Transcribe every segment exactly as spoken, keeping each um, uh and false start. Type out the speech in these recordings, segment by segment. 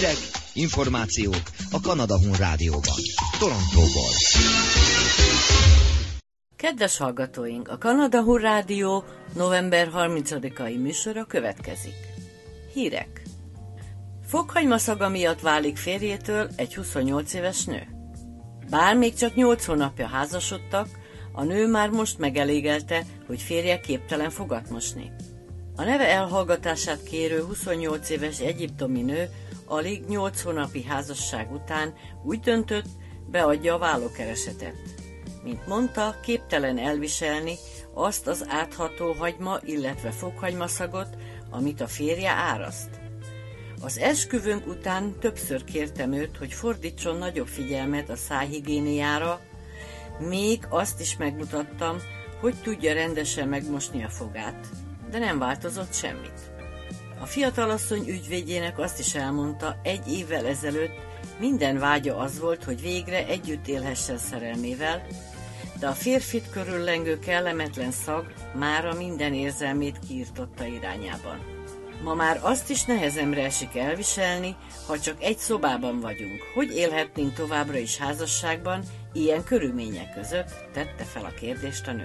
Hírek, információk a Kanada Hun Rádióban, Torontóból. Kedves hallgatóink, a Kanada Hun Rádió november harmincadikai műsora következik. Hírek. Fokhagyma szaga miatt válik férjétől egy huszonnyolc éves nő. Bár még csak nyolc hónapja házasodtak, a nő már most megelégelte, hogy férje képtelen fogat mosni. A neve elhallgatását kérő huszonnyolc éves egyiptomi nő alig nyolc hónapi házasság után úgy döntött, beadja a vállókeresetet. Mint mondta, képtelen elviselni azt az átható hagyma, illetve fokhagymaszagot, amit a férje áraszt. Az esküvőnk után többször kértem őt, hogy fordítson nagyobb figyelmet a szájhigiéniára, még azt is megmutattam, hogy tudja rendesen megmosni a fogát, de nem változott semmit. A fiatalasszony ügyvédjének azt is elmondta, egy évvel ezelőtt minden vágya az volt, hogy végre együtt élhessen szerelmével, de a férfit körüllengő kellemetlen szag mára minden érzelmét kiirtotta irányában. Ma már azt is nehezemre esik elviselni, ha csak egy szobában vagyunk. Hogy élhetnénk továbbra is házasságban, ilyen körülmények között, tette fel a kérdést a nő.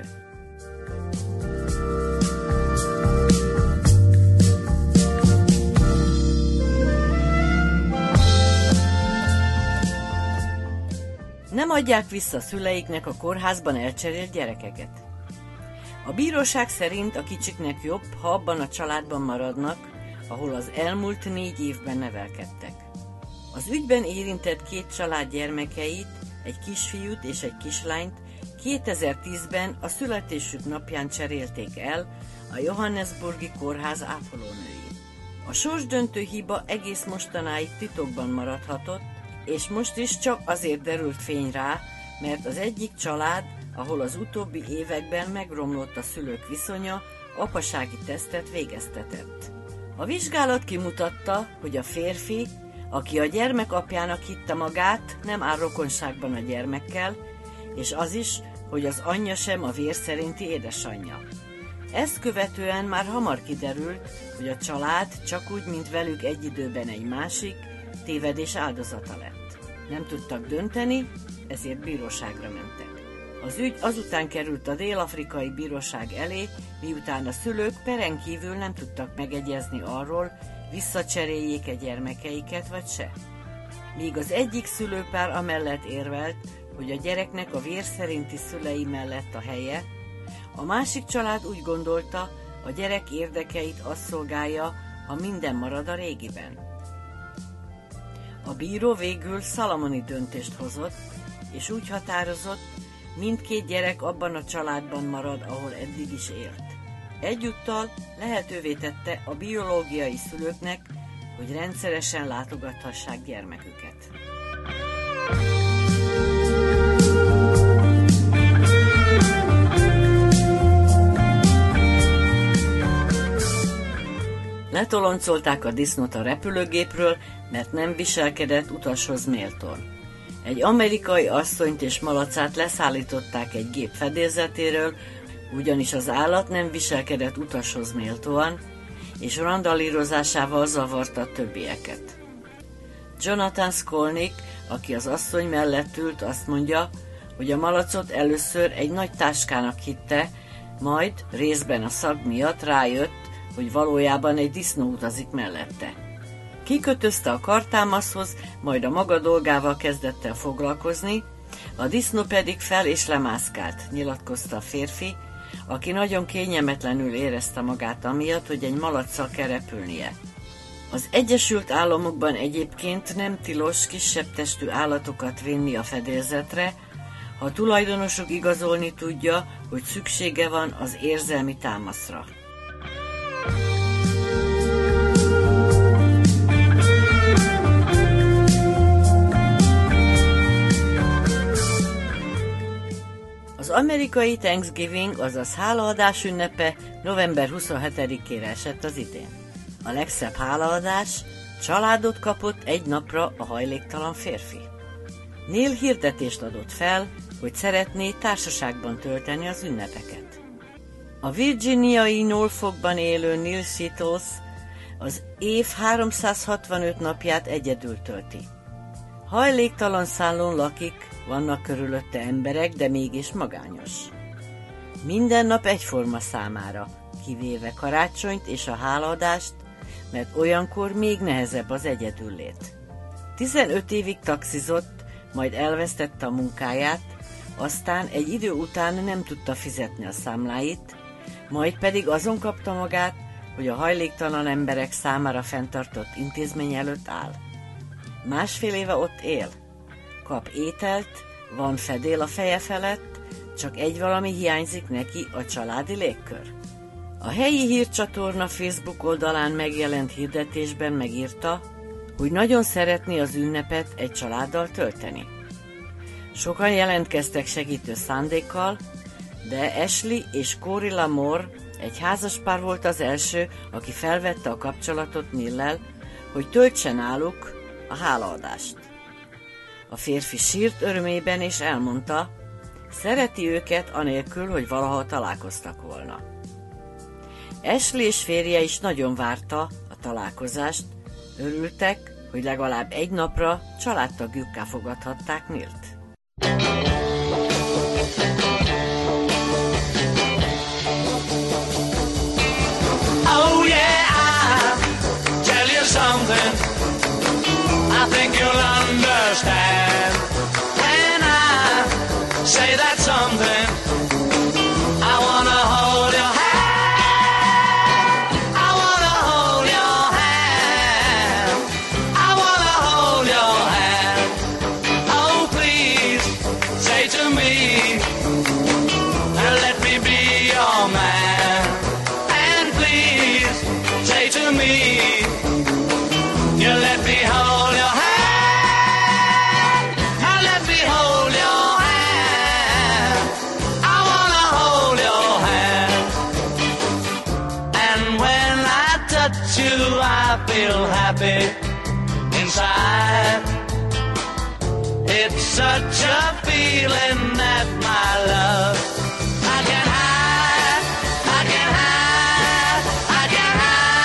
Nem adják vissza szüleiknek a kórházban elcserélt gyerekeket. A bíróság szerint a kicsiknek jobb, ha abban a családban maradnak, ahol az elmúlt négy évben nevelkedtek. Az ügyben érintett két család gyermekeit, egy kisfiút és egy kislányt kétezer-tízben a születésük napján cserélték el a Johannesburgi kórház ápolónői. A sorsdöntő hiba egész mostanáig titokban maradhatott, és most is csak azért derült fény rá, mert az egyik család, ahol az utóbbi években megromlott a szülők viszonya, apasági tesztet végeztetett. A vizsgálat kimutatta, hogy a férfi, aki a gyermek apjának hitte magát, nem áll rokonságban a gyermekkel, és az is, hogy az anyja sem a vér szerinti édesanyja. Ezt követően már hamar kiderült, hogy a család csak úgy, mint velük egy időben egy másik, tévedés áldozata lett. Nem tudtak dönteni, ezért bíróságra mentek. Az ügy azután került a dél-afrikai bíróság elé, miután a szülők peren kívül nem tudtak megegyezni arról, visszacseréljék-e gyermekeiket vagy se. Míg az egyik szülőpár amellett érvelt, hogy a gyereknek a vér szerinti szülei mellett a helye, a másik család úgy gondolta, a gyerek érdekeit azt szolgálja, ha minden marad a régiben. A bíró végül szalamoni döntést hozott, és úgy határozott, mindkét gyerek abban a családban marad, ahol eddig is élt. Egyúttal lehetővé tette a biológiai szülőknek, hogy rendszeresen látogathassák gyermeküket. Letoloncolták a disznót a repülőgépről, mert nem viselkedett utashoz méltón. Egy amerikai asszonyt és malacát leszállították egy gép fedélzetéről, ugyanis az állat nem viselkedett utashoz méltóan, és randalírozásával zavarta a többieket. Jonathan Skolnick, aki az asszony mellett ült, azt mondja, hogy a malacot először egy nagy táskának hitte, majd részben a szag miatt rájött, hogy valójában egy disznó utazik mellette. Kikötözte a kartámaszhoz, majd a maga dolgával kezdett el foglalkozni, a disznó pedig fel és lemászkált, nyilatkozta a férfi, aki nagyon kényelmetlenül érezte magát amiatt, hogy egy malacccal kell repülnie. Az Egyesült Államokban egyébként nem tilos kisebb testű állatokat vinni a fedélzetre, ha a tulajdonosuk igazolni tudja, hogy szüksége van az érzelmi támaszra. Az amerikai Thanksgiving, azaz hálaadás ünnepe november huszonhetedikére esett az idén. A legszebb hálaadás, családot kapott egy napra a hajléktalan férfi. Neil hirdetést adott fel, hogy szeretné társaságban tölteni az ünnepeket. A virginiai Norfolkban élő Neil Shittles az év háromszázhatvanöt napját egyedül tölti. Hajléktalan szállón lakik, vannak körülötte emberek, de mégis magányos. Minden nap egyforma számára, kivéve karácsonyt és a hálaadást, mert olyankor még nehezebb az egyedüllét. tizenöt évig taxizott, majd elvesztette a munkáját, aztán egy idő után nem tudta fizetni a számláit, majd pedig azon kapta magát, hogy a hajléktalan emberek számára fenntartott intézmény előtt áll. Másfél éve ott él. Kap ételt, van fedél a feje felett, csak egy valami hiányzik neki, a családi légkör. A helyi hírcsatorna Facebook oldalán megjelent hirdetésben megírta, hogy nagyon szeretné az ünnepet egy családdal tölteni. Sokan jelentkeztek segítő szándékkal, de Ashley és Corey Lamore, egy házaspár volt az első, aki felvette a kapcsolatot Nillel, hogy töltse náluk a hálaadást. A férfi sírt örömében és elmondta, szereti őket anélkül, hogy valaha találkoztak volna. Ashley és férje is nagyon várta a találkozást, örültek, hogy legalább egy napra családtagjukká fogadhatták Nillt. Oh yeah, I'll tell you something I think you'll understand when I say that something. I wanna hold your hand, I wanna hold your hand, I wanna hold your hand. Oh please, say to me, let me be your man. And please, say to me, you let me hold your hand, now let me hold your hand, I wanna hold your hand. And when I touch you, I feel happy inside. It's such a feeling that my love I can't hide, I can't hide, I can't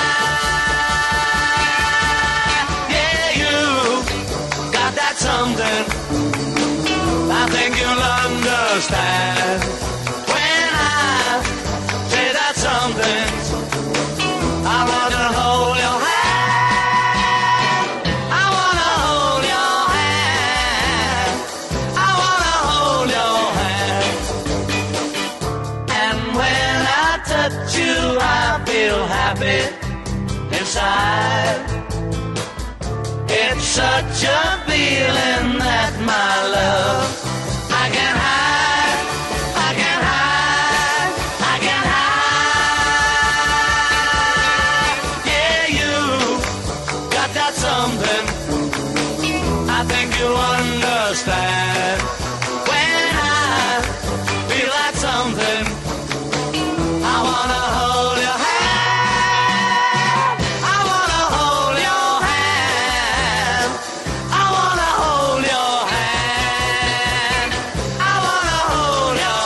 hide. Yeah, you got that something I think you'll understand when I say that something. I wanna hold your hand, I wanna hold your hand, I wanna hold your hand. And when I touch you, I feel happy inside. It's such a feeling that my love I can't hide, I can't hide, I can't hide. Yeah, you got that something I think you understand when I feel like something. I wanna hold your hand, I wanna hold your hand, I wanna hold your hand, I wanna hold your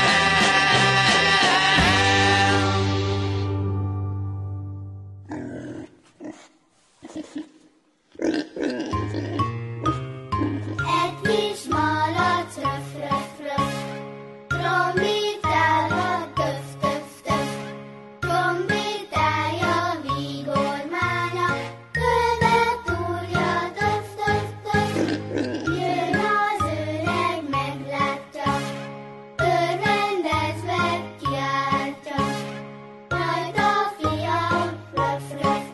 Egy kis malac röf, röf, röf, trombitálva töf, töf, töf, trombitálja vigormánya, körbe túrja töf, töf, töf. Jön az öreg, meglátja, örvendezve kiáltja, majd a fiam röf, röf,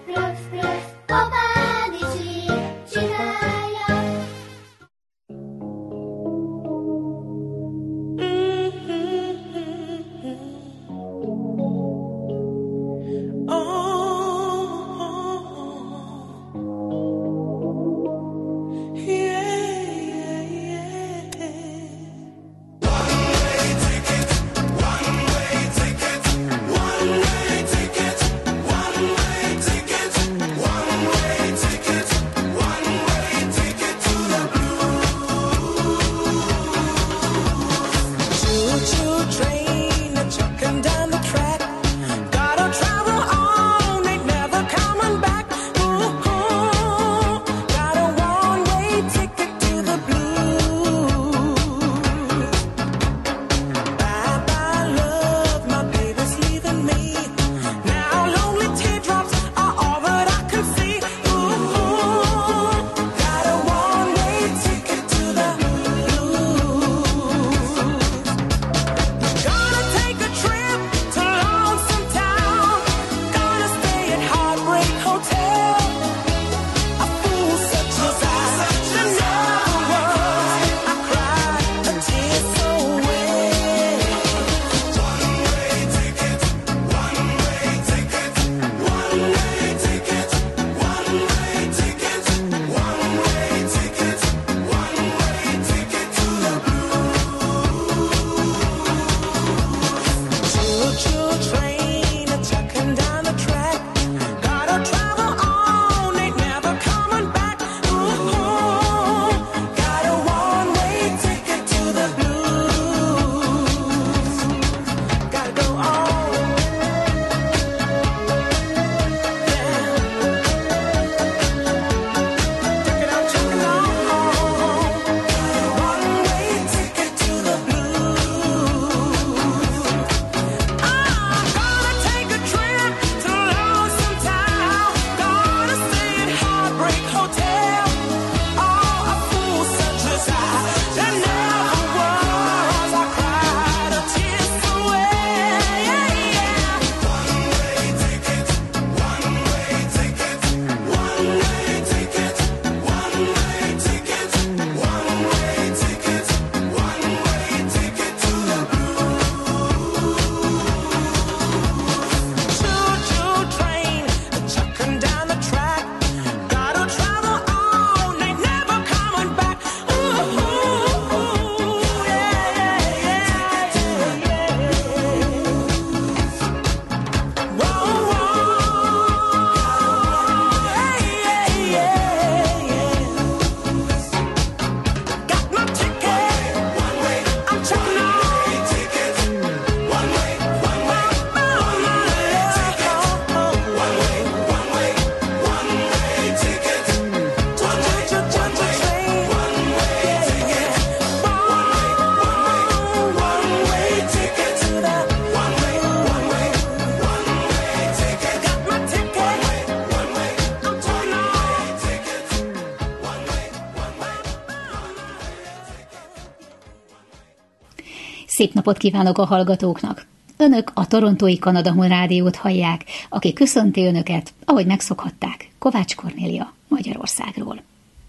Szép napot kívánok a hallgatóknak! Önök a Torontói Kanada Hun Rádiót hallják, aki köszönti önöket, ahogy megszokhatták, Kovács Kornélia Magyarországról.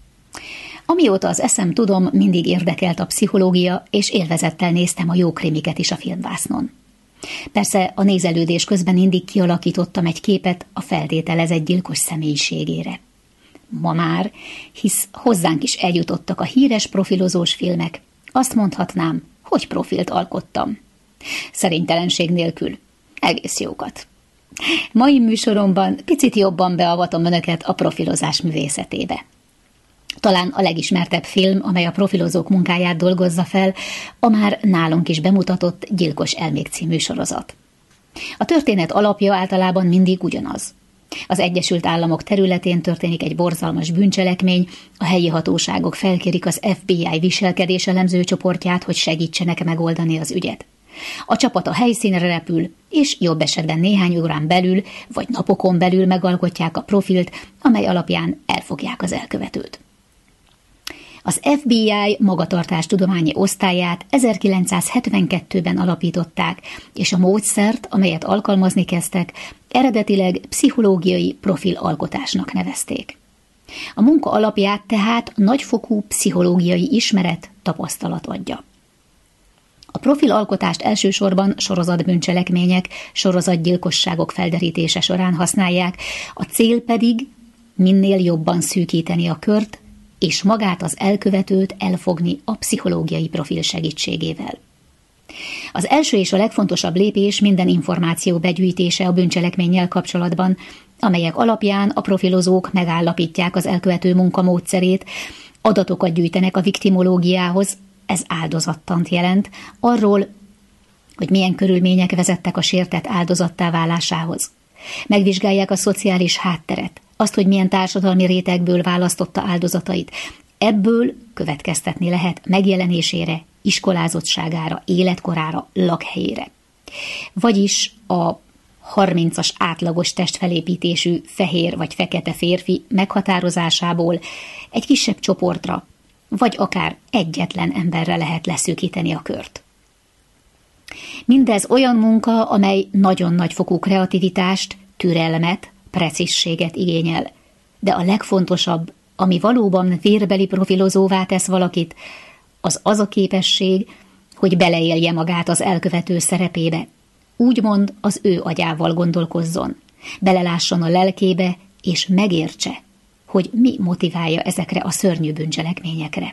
Amióta az eszem tudom, mindig érdekelt a pszichológia, és élvezettel néztem a jó krimiket is a filmvásznon. Persze a nézelődés közben mindig kialakítottam egy képet a feltételezett gyilkos személyiségére. Ma már, hisz hozzánk is eljutottak a híres profilozós filmek, azt mondhatnám, hogy profilt alkottam. Szerénytelenség nélkül. Egész jókat. Mai műsoromban picit jobban beavatom önöket a profilozás művészetébe. Talán a legismertebb film, amely a profilozók munkáját dolgozza fel, a már nálunk is bemutatott Gyilkos elmék című sorozat. A történet alapja általában mindig ugyanaz. Az Egyesült Államok területén történik egy borzalmas bűncselekmény, a helyi hatóságok felkérik az ef bé i viselkedés elemző csoportját, hogy segítsenek megoldani az ügyet. A csapat a helyszínre repül, és jobb esetben néhány órán belül, vagy napokon belül megalkotják a profilt, amely alapján elfogják az elkövetőt. Az ef bé i magatartástudományi osztályát ezerkilencszázhetvenkettőben alapították, és a módszert, amelyet alkalmazni kezdtek, eredetileg pszichológiai profilalkotásnak nevezték. A munka alapját tehát nagyfokú pszichológiai ismeret, tapasztalat adja. A profilalkotást elsősorban sorozatbűncselekmények, sorozatgyilkosságok felderítése során használják, a cél pedig minél jobban szűkíteni a kört, és magát az elkövetőt elfogni a pszichológiai profil segítségével. Az első és a legfontosabb lépés minden információ begyűjtése a bűncselekménnyel kapcsolatban, amelyek alapján a profilozók megállapítják az elkövető munkamódszerét, adatokat gyűjtenek a viktimológiához, ez áldozattant jelent, arról, hogy milyen körülmények vezettek a sértett áldozattá válásához. Megvizsgálják a szociális hátteret, azt, hogy milyen társadalmi rétegből választotta áldozatait. Ebből következtetni lehet megjelenésére, iskolázottságára, életkorára, lakhelyére. Vagyis a harmincas átlagos testfelépítésű fehér vagy fekete férfi meghatározásából egy kisebb csoportra, vagy akár egyetlen emberre lehet leszűkíteni a kört. Mindez olyan munka, amely nagyon nagy fokú kreativitást, türelmet, precízséget igényel. De a legfontosabb, ami valóban vérbeli profilozóvá tesz valakit, az az a képesség, hogy beleélje magát az elkövető szerepébe, úgymond az ő agyával gondolkozzon, belelásson a lelkébe, és megértse, hogy mi motiválja ezekre a szörnyű bűncselekményekre.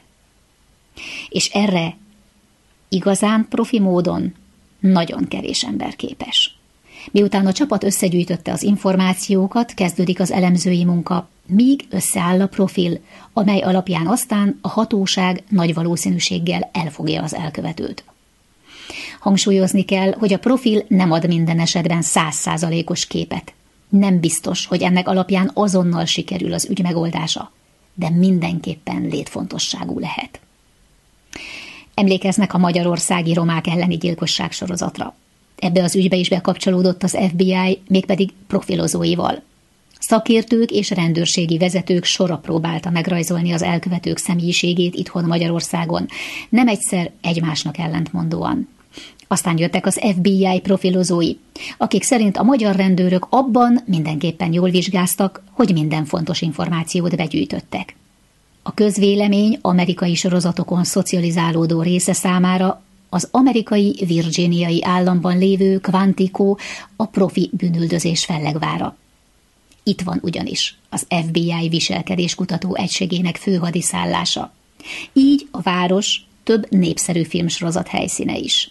És erre igazán profi módon nagyon kevés ember képes. Miután a csapat összegyűjtötte az információkat, kezdődik az elemzői munka, míg összeáll a profil, amely alapján aztán a hatóság nagy valószínűséggel elfogja az elkövetőt. Hangsúlyozni kell, hogy a profil nem ad minden esetben száz százalékos képet. Nem biztos, hogy ennek alapján azonnal sikerül az ügy megoldása, de mindenképpen létfontosságú lehet. Emlékeznek a magyarországi romák elleni gyilkosság sorozatra. Ebbe az ügybe is bekapcsolódott az ef bé i, mégpedig profilozóival. Szakértők és rendőrségi vezetők sora próbálta megrajzolni az elkövetők személyiségét itthon Magyarországon, nem egyszer egymásnak ellentmondóan. Aztán jöttek az ef bé i profilozói, akik szerint a magyar rendőrök abban mindenképpen jól vizsgáztak, hogy minden fontos információt begyűjtöttek. A közvélemény amerikai sorozatokon szocializálódó része számára az amerikai virginiai államban lévő Quantico a profi bűnüldözés fellegvára. Itt van ugyanis az ef bé i viselkedéskutató egységének főhadiszállása. Így a város több népszerű filmsorozat helyszíne is.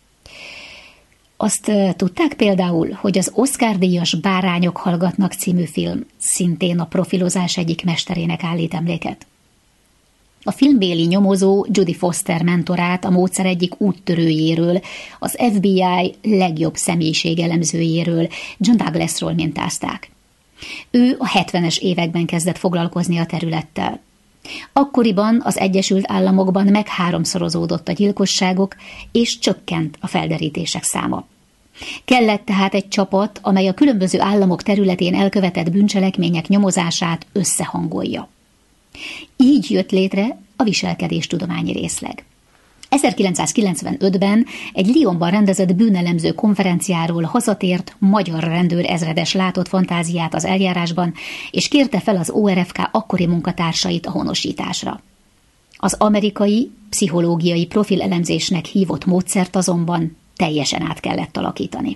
Azt uh, tudták például, hogy az Oscar-díjas Bárányok hallgatnak című film szintén a profilozás egyik mesterének állít emléket. A filmbéli nyomozó Judy Foster mentorát a módszer egyik úttörőjéről, az ef bé i legjobb személyiségelemzőjéről, John Douglasról mintázták. Ő a hetvenes években kezdett foglalkozni a területtel. Akkoriban az Egyesült Államokban megháromszorozódott a gyilkosságok, és csökkent a felderítések száma. Kellett tehát egy csapat, amely a különböző államok területén elkövetett bűncselekmények nyomozását összehangolja. Így jött létre a viselkedéstudományi részleg. ezerkilencszázkilencvenötben egy Lyonban rendezett bűnelemző konferenciáról hazatért magyar rendőr ezredes látott fantáziát az eljárásban, és kérte fel az o er ef ká akkori munkatársait a honosításra. Az amerikai pszichológiai profilelemzésnek hívott módszert azonban teljesen át kellett alakítani.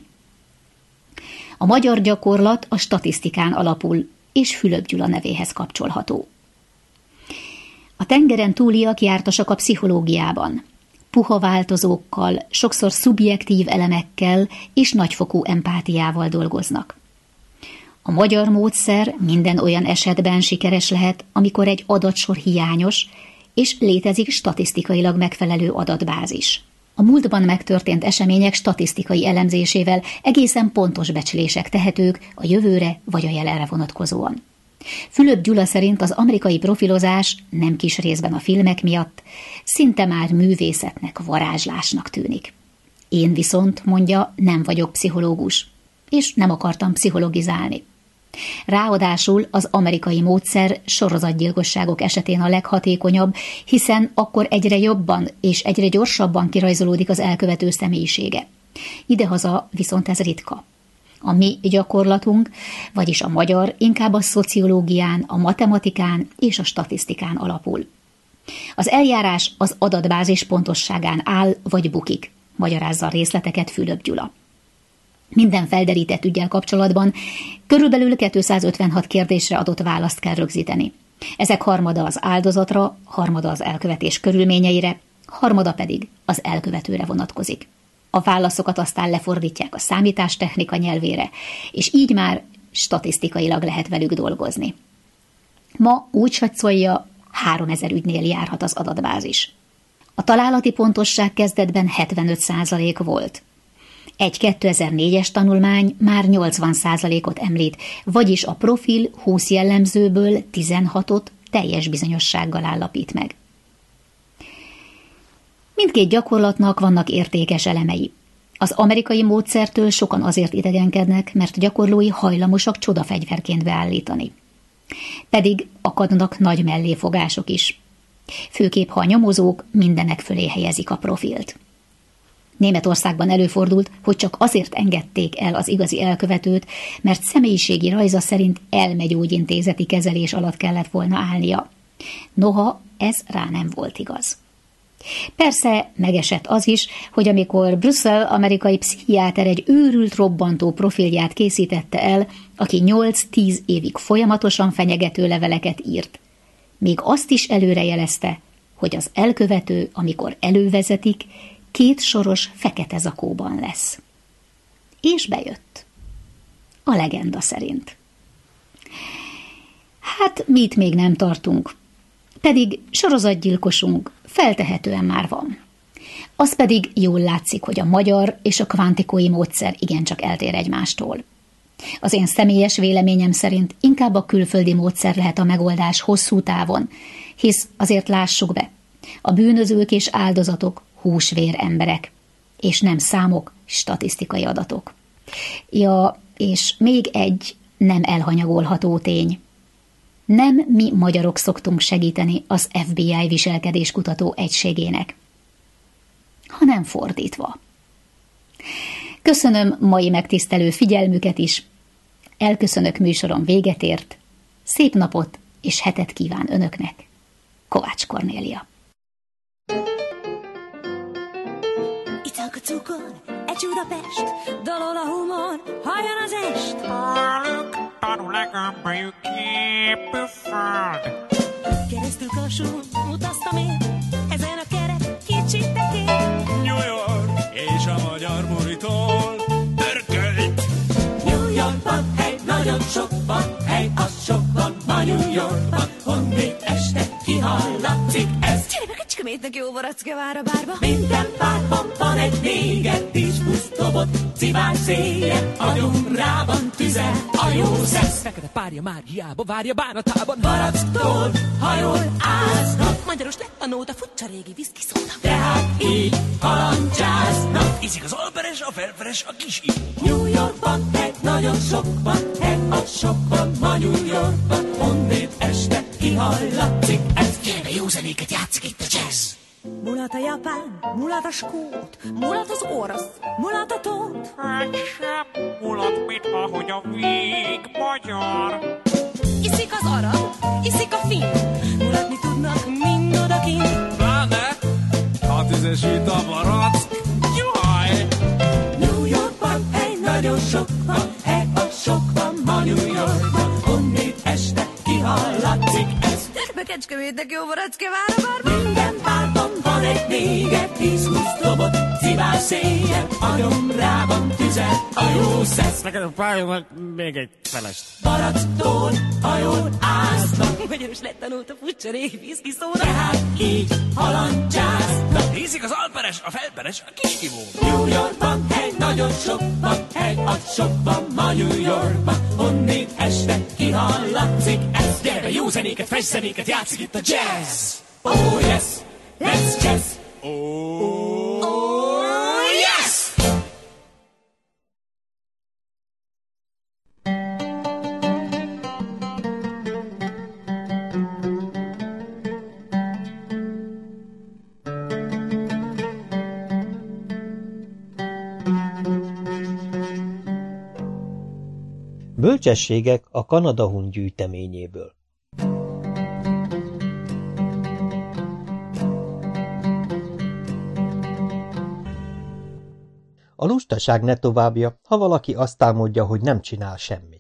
A magyar gyakorlat a statisztikán alapul, és Fülöp Gyula nevéhez kapcsolható. A tengeren túliak jártasak a pszichológiában. Puha változókkal, sokszor szubjektív elemekkel és nagyfokú empátiával dolgoznak. A magyar módszer minden olyan esetben sikeres lehet, amikor egy adatsor hiányos, és létezik statisztikailag megfelelő adatbázis. A múltban megtörtént események statisztikai elemzésével egészen pontos becslések tehetők a jövőre vagy a jelenre vonatkozóan. Fülöp Gyula szerint az amerikai profilozás nem kis részben a filmek miatt szinte már művészetnek, varázslásnak tűnik. Én viszont, mondja, nem vagyok pszichológus, és nem akartam pszichologizálni. Ráadásul az amerikai módszer sorozatgyilkosságok esetén a leghatékonyabb, hiszen akkor egyre jobban és egyre gyorsabban kirajzolódik az elkövető személyisége. Idehaza viszont ez ritka. A mi gyakorlatunk, vagyis a magyar, inkább a szociológián, a matematikán és a statisztikán alapul. Az eljárás az adatbázis pontosságán áll vagy bukik, magyarázza a részleteket Fülöp Gyula. Minden felderített üggyel kapcsolatban körülbelül kétszázötvenhat kérdésre adott választ kell rögzíteni. Ezek harmada az áldozatra, harmada az elkövetés körülményeire, harmada pedig az elkövetőre vonatkozik. A válaszokat aztán lefordítják a számítástechnika nyelvére, és így már statisztikailag lehet velük dolgozni. Ma úgy satszolja, háromezer ügynél járhat az adatbázis. A találati pontosság kezdetben hetvenöt százalék volt. Egy kétezer-négyes tanulmány már nyolcvan százalékot említ, vagyis a profil húsz jellemzőből tizenhatot teljes bizonyossággal állapít meg. Mindkét gyakorlatnak vannak értékes elemei. Az amerikai módszertől sokan azért idegenkednek, mert gyakorlói hajlamosak csodafegyverként beállítani. Pedig akadnak nagy melléfogások is. Főképp, ha a nyomozók mindenek fölé helyezik a profilt. Németországban előfordult, hogy csak azért engedték el az igazi elkövetőt, mert személyiségi rajza szerint elmegyógyintézeti kezelés alatt kellett volna állnia. Noha ez rá nem volt igaz. Persze megesett az is, hogy amikor Brüsszel amerikai pszichiáter egy őrült robbantó profilját készítette el, aki nyolc-tíz évig folyamatosan fenyegető leveleket írt. Még azt is előrejelezte, hogy az elkövető, amikor elővezetik, két soros fekete zakóban lesz. És bejött. A legenda szerint. Hát mi itt még nem tartunk. Pedig sorozatgyilkosunk feltehetően már van. Az pedig jól látszik, hogy a magyar és a kvantikói módszer igencsak eltér egymástól. Az én személyes véleményem szerint inkább a külföldi módszer lehet a megoldás hosszú távon, hisz azért lássuk be, a bűnözők és áldozatok húsvér emberek, és nem számok, statisztikai adatok. Ja, és még egy nem elhanyagolható tény. Nem mi magyarok szoktunk segíteni az ef bé i viselkedéskutató egységének, hanem fordítva. Köszönöm mai megtisztelő figyelmüket is. Elköszönök, műsorom véget ért. Szép napot és hetet kíván önöknek. Kovács Kornélia. Italka cukor, egy Budapest, dalol a humor, halljon az est. Tanul legalább képű föld. Keresztül Kassún utaztam én, ezen a kerek kicsit tekén. New York és a magyar buritól törkölt. New Yorkban hely, nagyon sok van, hely, az sok van, ma New Yorkban. Honnét este kihallatszik ez. Csiribek a csikamétnek jó baracka vár a bárba. Minden párban van egy néger, tíz plusz dobot, civár széje, agyon rá van tüze, a jó szesz. Fekete párja már hiába várja bánatában. Baracktól, ha jól áznak, magyaros lett a nóta, futcsa régi viszki szóta. Tehát így kalancsáznak. Iszik az alperes, a felperes, a kis így. New Yorkban egy nagyon sok van, egy az sok van, ma New Yorkban. Honnét este kihallatszik ez. Gyere, jó zenéket játszik itt a jazz. Mulat a japán, mulat a skót, mulat az orosz, mulat a tót. Egy sem mulat, mint ahogy a vég magyar. Iszik az arab, iszik a finn, mulatni tudnak mind odakint. Pláne, ha tüzesít a barack, jaj! New Yorkban, hely, nagyon sok van, hely, a sok van ma New Yorkban. Honnét este kihallatszik ez. Be Kecskemétnek jó baracke vár a bárban. Minden bárban van egy néger, tíz-húsz dobot, szivár széjjel, a nyomrában tüzel a jó szesz. Neked a pályának még egy felest. Barackon, hajón áznak, magyaros lett tanult a fucsarék, viszki szóra. Tehát így halandzsáznak. Hízik az alperes, a felperes, a kis kivó. New Yorkban, hely, nagyon sok van, hely, az sok van ma New Yorkban. Honnét este kihallatszik ez. Gyere be, jó zenéket, fresh zenéket, játszik itt a jazz. Oh yes, let's jazz. Oh, oh yes! Bölcsességek a Kanada-hun gyűjteményéből. A lustaság ne továbbja, ha valaki azt álmodja, hogy nem csinál semmit.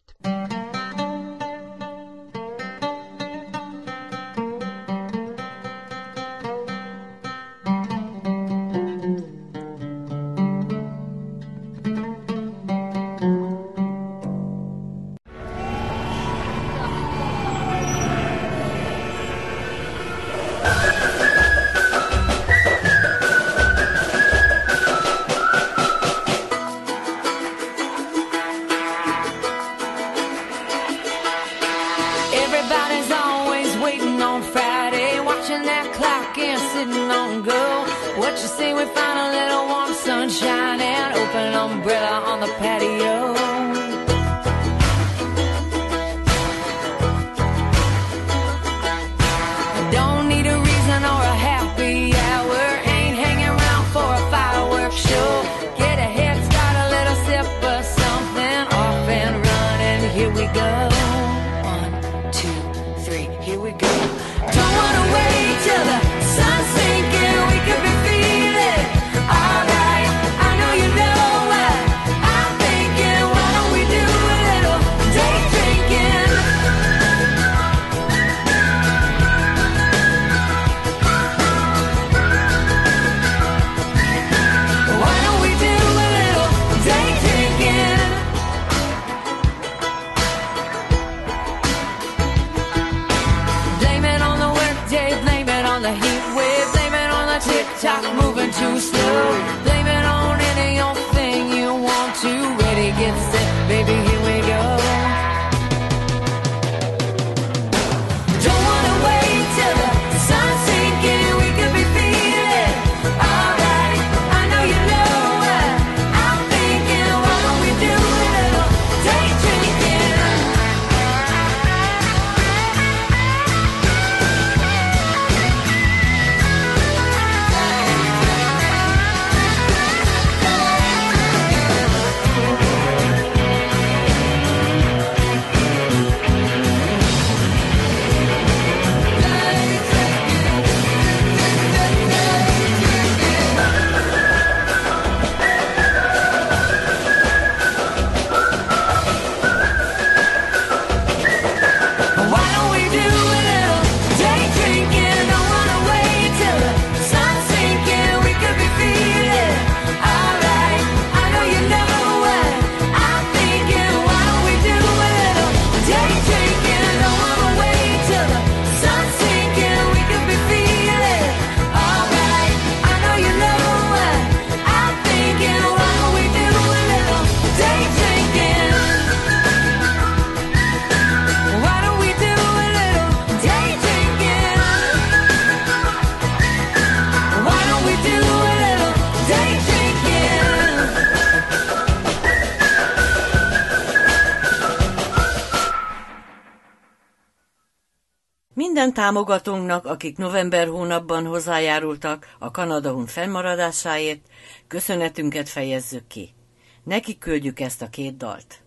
Minden támogatónknak, akik november hónapban hozzájárultak a Kanadahun fennmaradásáért, köszönetünket fejezzük ki. Nekik küldjük ezt a két dalt.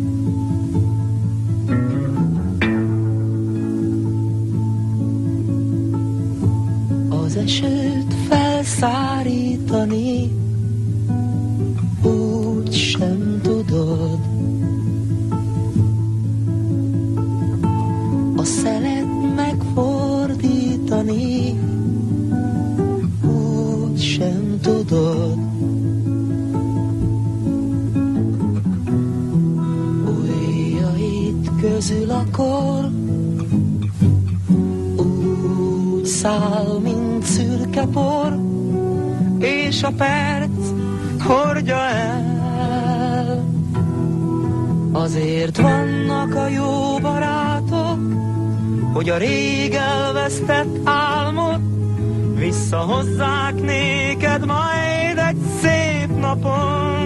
Az esőt felszárítani úgy sem tudod, a szelet megfordítani úgy sem tudod. Ujjaid közül akkor úgy száll, mint szürke por, és a perc hordja el. Azért vannak a jó barátok, hogy a rég elvesztett álmot visszahozzák néked majd egy szép napon.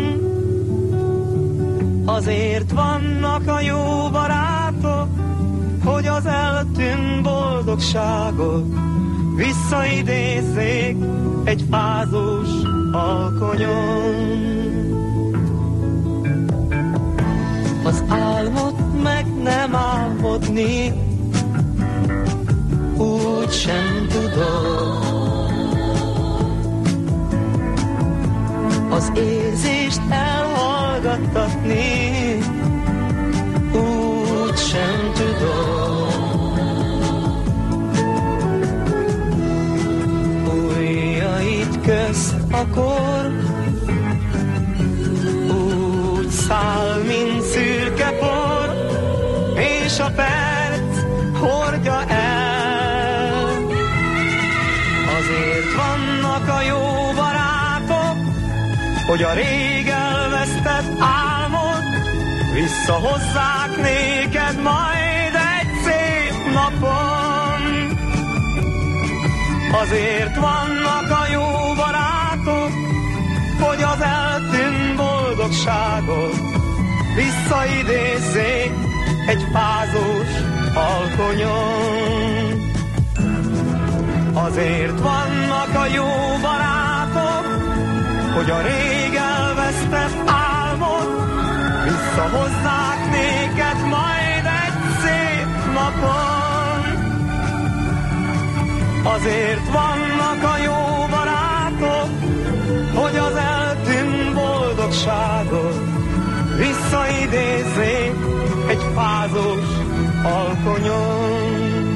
Azért vannak a jó barátok, hogy az eltűnt boldogságot visszaidézzék egy fázós alkonyon. Az álmot meg nem álmodni úgy sem tudod, az érzést elhallgattatni úgy sem tudod. Ujjaid közt akkor úgy száll, mint szürke por, és a perc hordja el. Azért vannak a jó barátok, hogy a rég elvesztett álmot visszahozzák néked majd egy szép napon. Azért vannak a jó barátok, hogy az eltűnt boldogságot visszaidézzék egy fázós alkonyon. Azért vannak a jó barátok, hogy a rég elvesztett álmot visszahozzák néked majd egy szép napon. Azért vannak a jó barátok, hogy az eltűnt boldogságot visszaidézzék egy fázós alkonyon.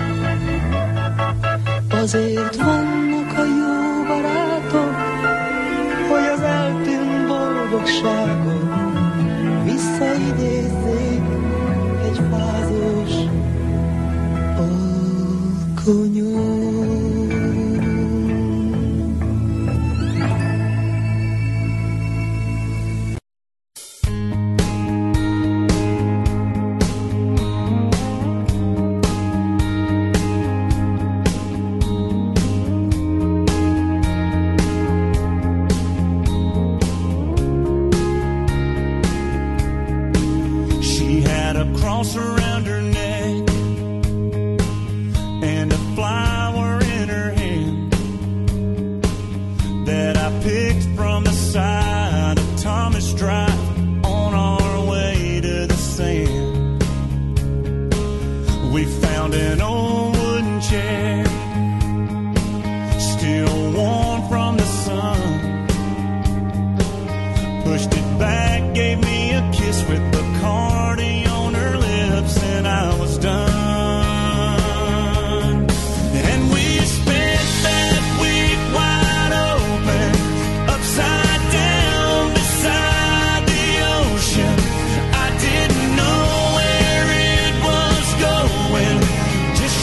Azért vannak a jó barátok, hogy az eltűnt boldogságot visszaidézzék egy fázós alkonyon. Around her neck and a flower in her hand that I picked from the side of Thomas Drive on our way to the sand. We found an old wooden chair, still warm from the sun, pushed it back, gave me a kiss with the Bacardi on her lips, and I was done. And we spent that week wide open, upside down beside the ocean. I didn't know where it was going, just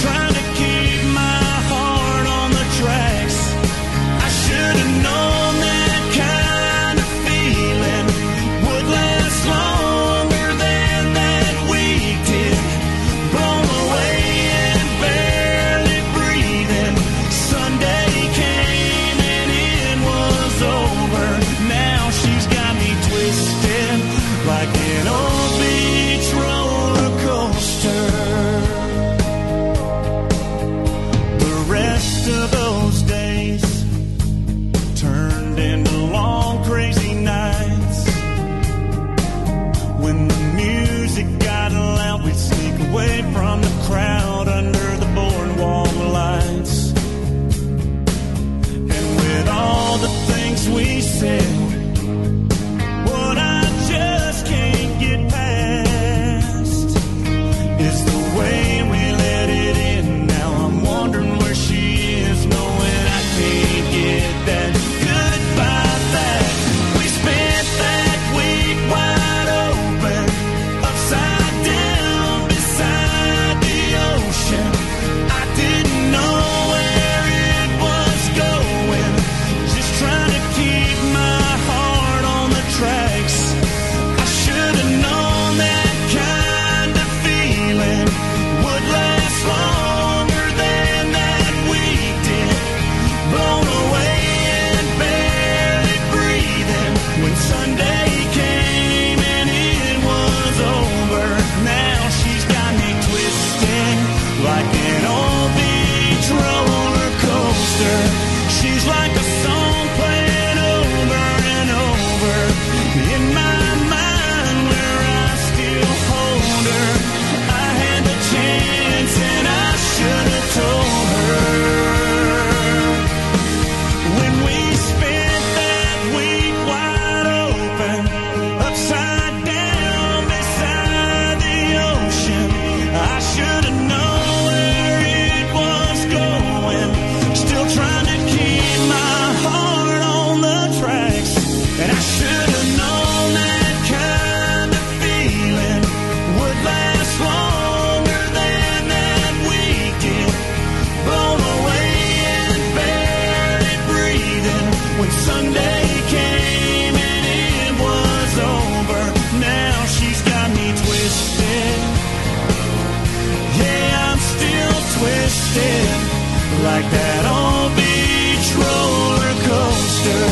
like that old beach roller coaster.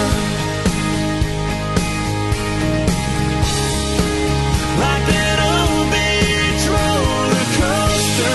Like that old beach roller coaster.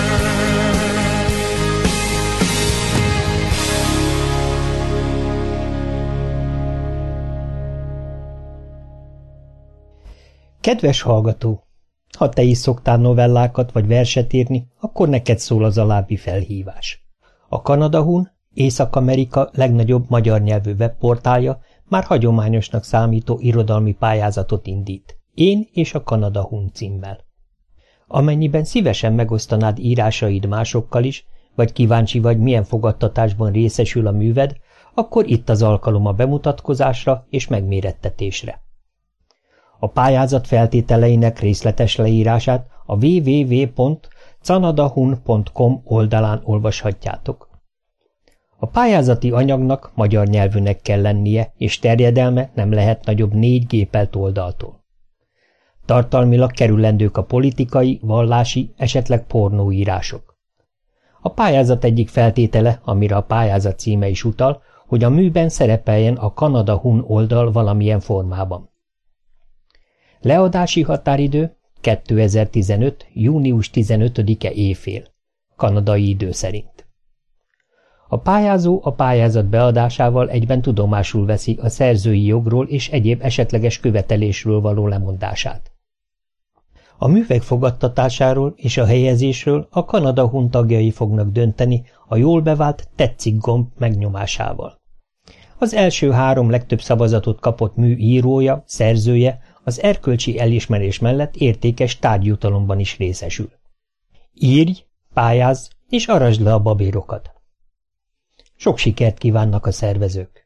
Kedves hallgató! Ha te is szoktál novellákat vagy verset írni, akkor neked szól az alábbi felhívás. A Kanadahun, Észak-Amerika legnagyobb magyar nyelvű webportálja már hagyományosnak számító irodalmi pályázatot indít. Én és a Kanadahun címmel. Amennyiben szívesen megosztanád írásaid másokkal is, vagy kíváncsi vagy, milyen fogadtatásban részesül a műved, akkor itt az alkalom a bemutatkozásra és megmérettetésre. A pályázat feltételeinek részletes leírását a double-u double-u double-u pont canadahun pont com oldalán olvashatjátok. A pályázati anyagnak magyar nyelvűnek kell lennie, és terjedelme nem lehet nagyobb négy gépelt oldaltól. Tartalmilag kerülendők a politikai, vallási, esetleg pornóírások. A pályázat egyik feltétele, amire a pályázat címe is utal, hogy a műben szerepeljen a Kanadahun oldal valamilyen formában. Leadási határidő kétezer-tizenöt. június tizenötödike éjfél, kanadai idő szerint. A pályázó a pályázat beadásával egyben tudomásul veszi a szerzői jogról és egyéb esetleges követelésről való lemondását. A művek fogadtatásáról és a helyezésről a Kanadahun tagjai fognak dönteni a jól bevált tetszik gomb megnyomásával. Az első három legtöbb szavazatot kapott mű írója, szerzője az erkölcsi elismerés mellett értékes tárgyjutalomban is részesül. Írj, pályázz és arasd le a babérokat! Sok sikert kívánnak a szervezők!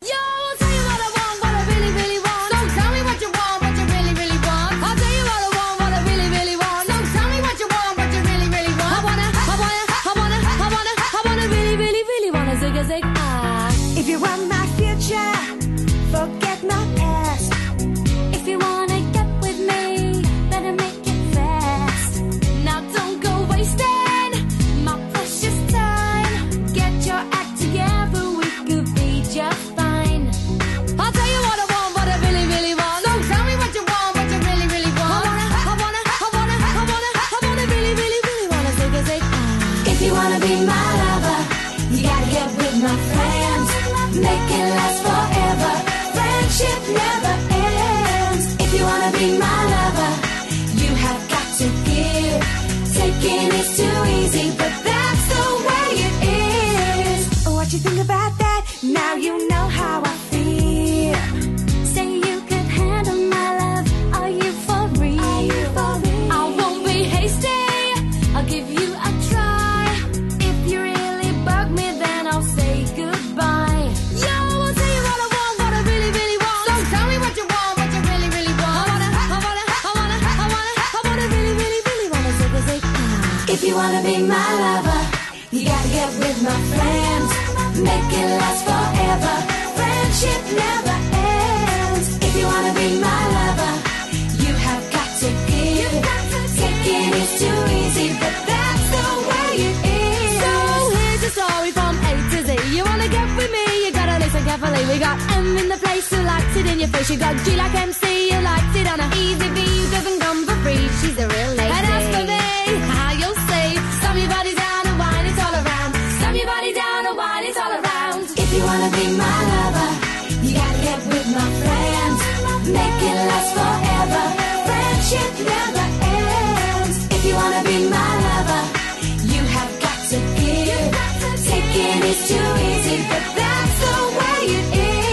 If you wanna be my lover, you gotta get with my friends. Make it last forever. Friendship never ends. If you wanna be my lover, you have got to give. Taking is too easy, but that's the way it is. So here's a story from A to Z. You wanna get with me, you gotta listen carefully. We got M in the place who likes it in your face. You got G like M C, who likes it on a easy B, who doesn't come for free. She's a real lady. And as for me, how you'll say, slam your body down and wine it all around. Slam your body down and wine it all around. If you wanna be my lover, you gotta get with my friends. Make it last forever. Friendship never ends. If you wanna be my lover, you have got to give. Taking is too easy, but that's the way it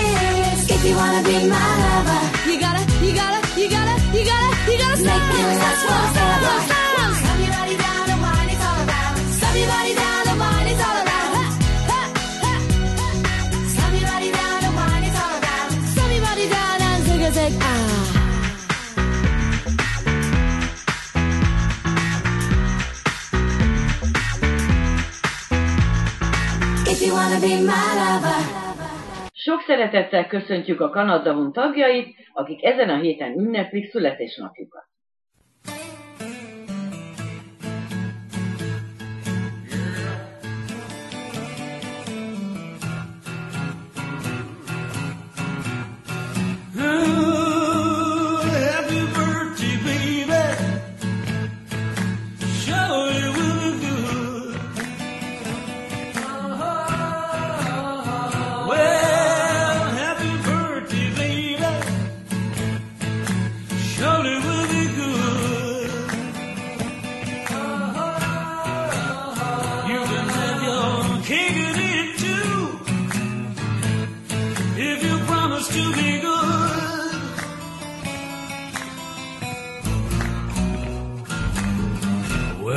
is. If you wanna be my lover, you gotta, you gotta, you gotta, you gotta, you gotta make it last forever. Slam your body down and wine it all around. Slam your body down and wine it all around. Slam your body down and wine it all around. Slam your body down and zig a zig ah. If you wanna be my lover. Sok szeretettel köszöntjük a Kanadahun tagjait, akik ezen a héten ünneplik születésnapjukat.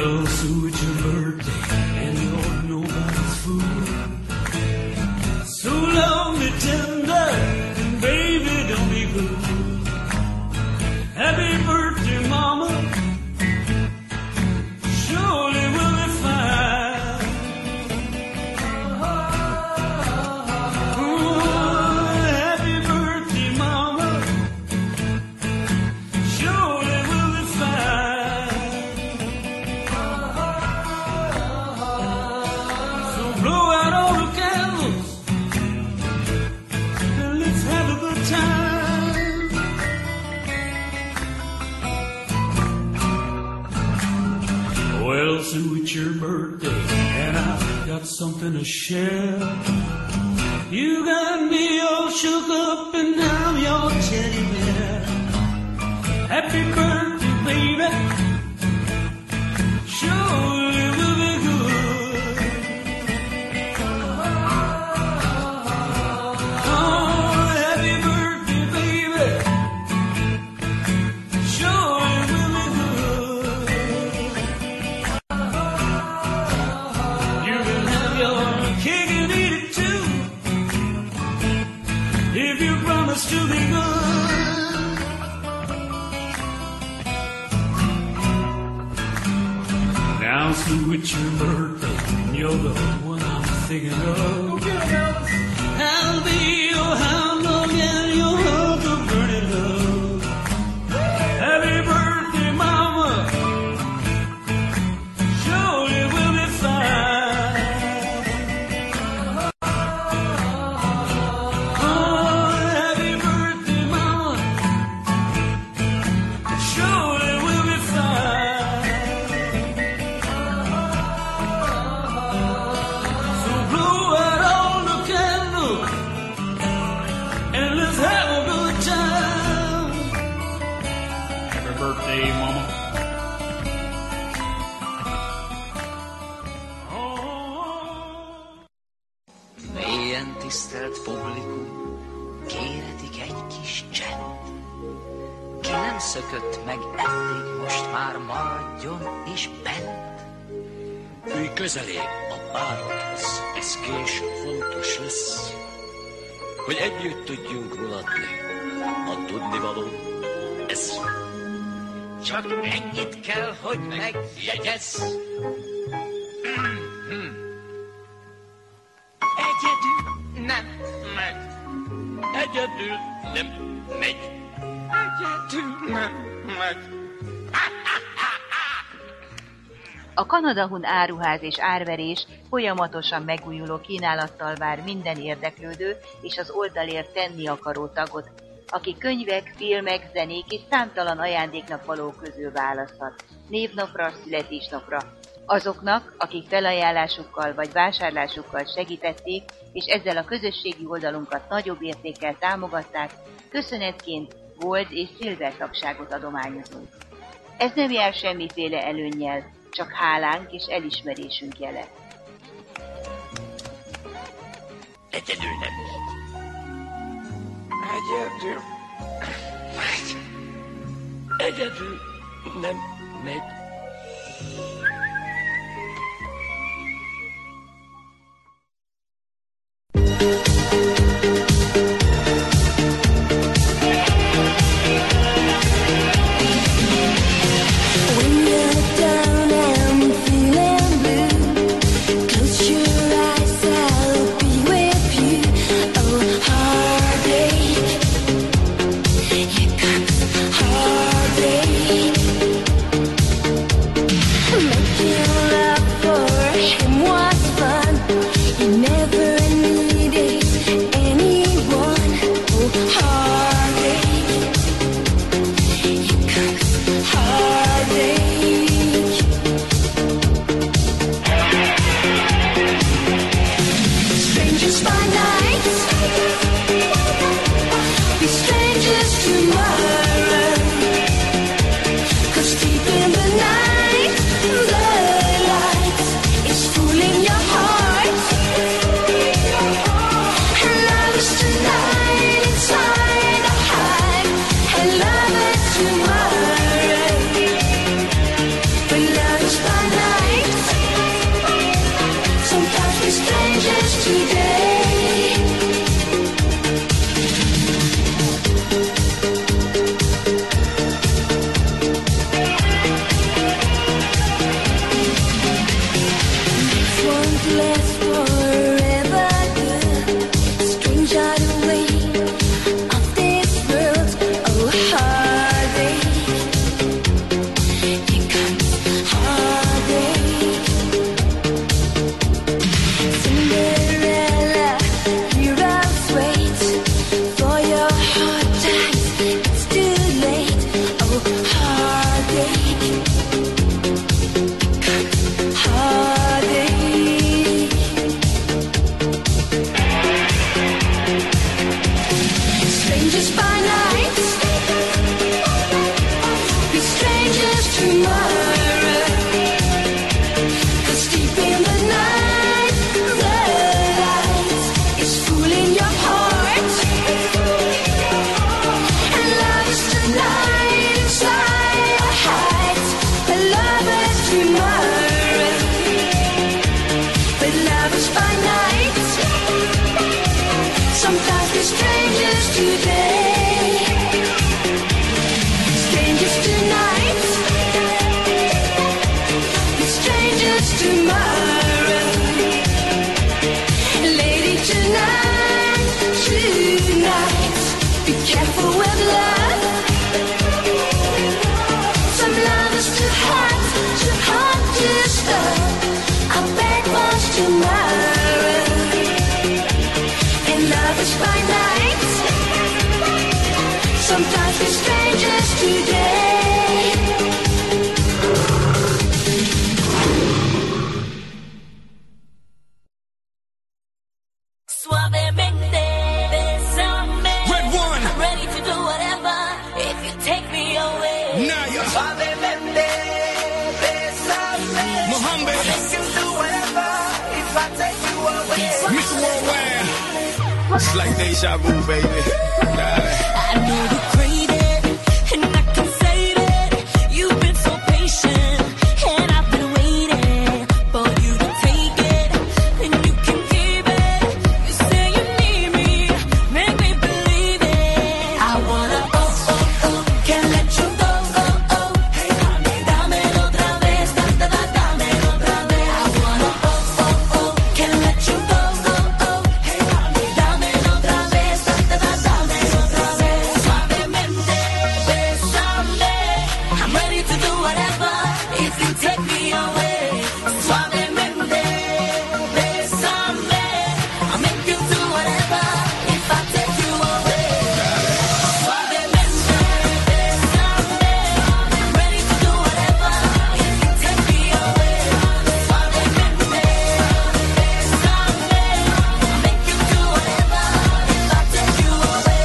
Well, Sue, it's your birthday, and you're nobody's fool. So love me tender, and baby, don't be cruel. Happy birthday, mama, surely we'll be fine. Oh, happy birthday, mama, surely we'll be fine. So blow out all the candles and let's have a good time. Well, Sue, it's your birthday, and I've got something to share. You got me all shook up, and I'm your teddy bear. Happy birthday, baby, surely we'll be good. Oh, happy birthday, baby, surely we'll be good. You can have your cake and eat it too, if you promise to be good. Now, Sue, it's your birthday, and you're the one I'm thinking of. I'll be your hound dog and your hug of burning love. Happy birthday, mama, surely we'll be fine. Oh, happy birthday, mama, surely we'll be fine. So blow out all the candles and let's have a good time. Happy birthday, mama. Mélyen tisztelt publikum, kéretik egy kis csend. Ki nem szökött meg eddig, most már maradjon is bent. Ülj közelébb a bárodhoz, ez késő fontos lesz, hogy együtt tudjunk mulatni a tudnivaló. Ez Csak ennyit kell, hogy megjegyezz. Egyedül nem megy. egyedül nem megy. Egyedül nem megy. A Kanada Hun áruház és árverés folyamatosan megújuló kínálattal vár minden érdeklődő és az oldalért tenni akaró tagot, aki könyvek, filmek, zenék és számtalan ajándéknak való közül választhat, névnapra, születésnapra. Azoknak, akik felajánlásukkal vagy vásárlásukkal segítették, és ezzel a közösségi oldalunkat nagyobb értékkel támogatták, köszönetként gold és silver tagságot adományozunk. Ez nem jár semmiféle előnnyel, csak hálánk és elismerésünk jele. Egyedül nem megy. Egyedül megy. Egyedül nem megy. Make last forever, girl. Strange are the way of this world. Oh, heartache. Here comes heartache. Cinderella, here I'll wait for your hard times. It's too late. Oh, heartache. Heartache. Strangers by night, be strangers tomorrow. 'Cause deep in the night, the light is fooling your heart. And love is tonight inside your heart. But love is tomorrow. But love is by night. Sometimes we're strangers today, strangers tonight, we're strangers tomorrow. Lady, tonight, tonight, be careful with love. Some love is too hot, too hot to stop. I bet was tomorrow. And love is by night. Sometimes we're strangers today. Suavemente, bésame. Red one. I'm ready to do whatever if you take me away. Naya. Suavemente, bésame. Mohammed. I can do whatever if I take you away. Mister Worldwide. It's like deja vu, baby. Darling. I know you crave it, and I can save it. You've been so patient, and I've been waiting for you to take it, and you can keep it. You say you need me, make me believe it. I wanna oh oh oh, can't let you go oh oh. Hey honey, dámelo otra vez, da da da, dámelo otra vez. I wanna oh oh oh, can't let you go oh oh. Hey honey, dámelo otra vez, da da da, dámelo otra vez. Suavemente, bésame. I'm ready to do whatever if you take me away. Suavemente, bésame. I'll make you do whatever if I take you away. Suavemente, bésame. I'm ready to do whatever if you take me away. Suavemente, bésame. I'll make you do whatever if I take you away.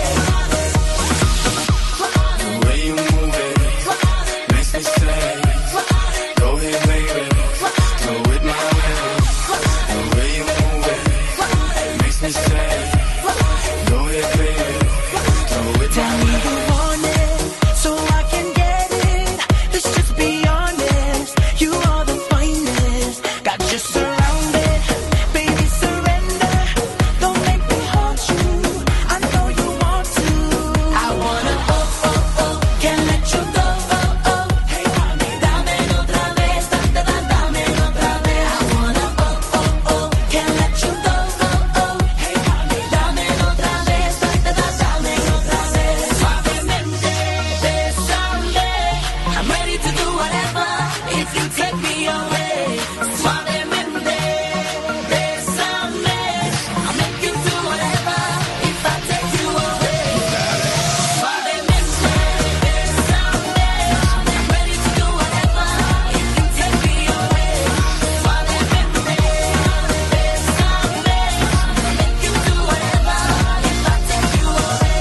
The way you move it makes me say, go ahead, baby, go with my way. The way you move it makes me say, go ahead, baby, go with my Tell me way. you want it, so I can get it. Let's just be honest, you are the finest. Got you surrounded, baby, surrender. Don't make me haunt you, I know you want to. I wanna oh oh oh, can't let you go oh oh. Hey honey, dámelo otra vez, da da da, dámelo otra vez. I wanna oh oh oh, can't let you go oh oh. Hey honey, dámelo otra vez, da da da, dámelo otra vez. Suavemente, bésame. I'm ready to do whatever if you take me away. Suavemente, bésame. I'll make you do whatever if I take you away. Suavemente, bésame. I'm ready to do whatever if you take me away. Suavemente, bésame. I'll make you do whatever if I take you away.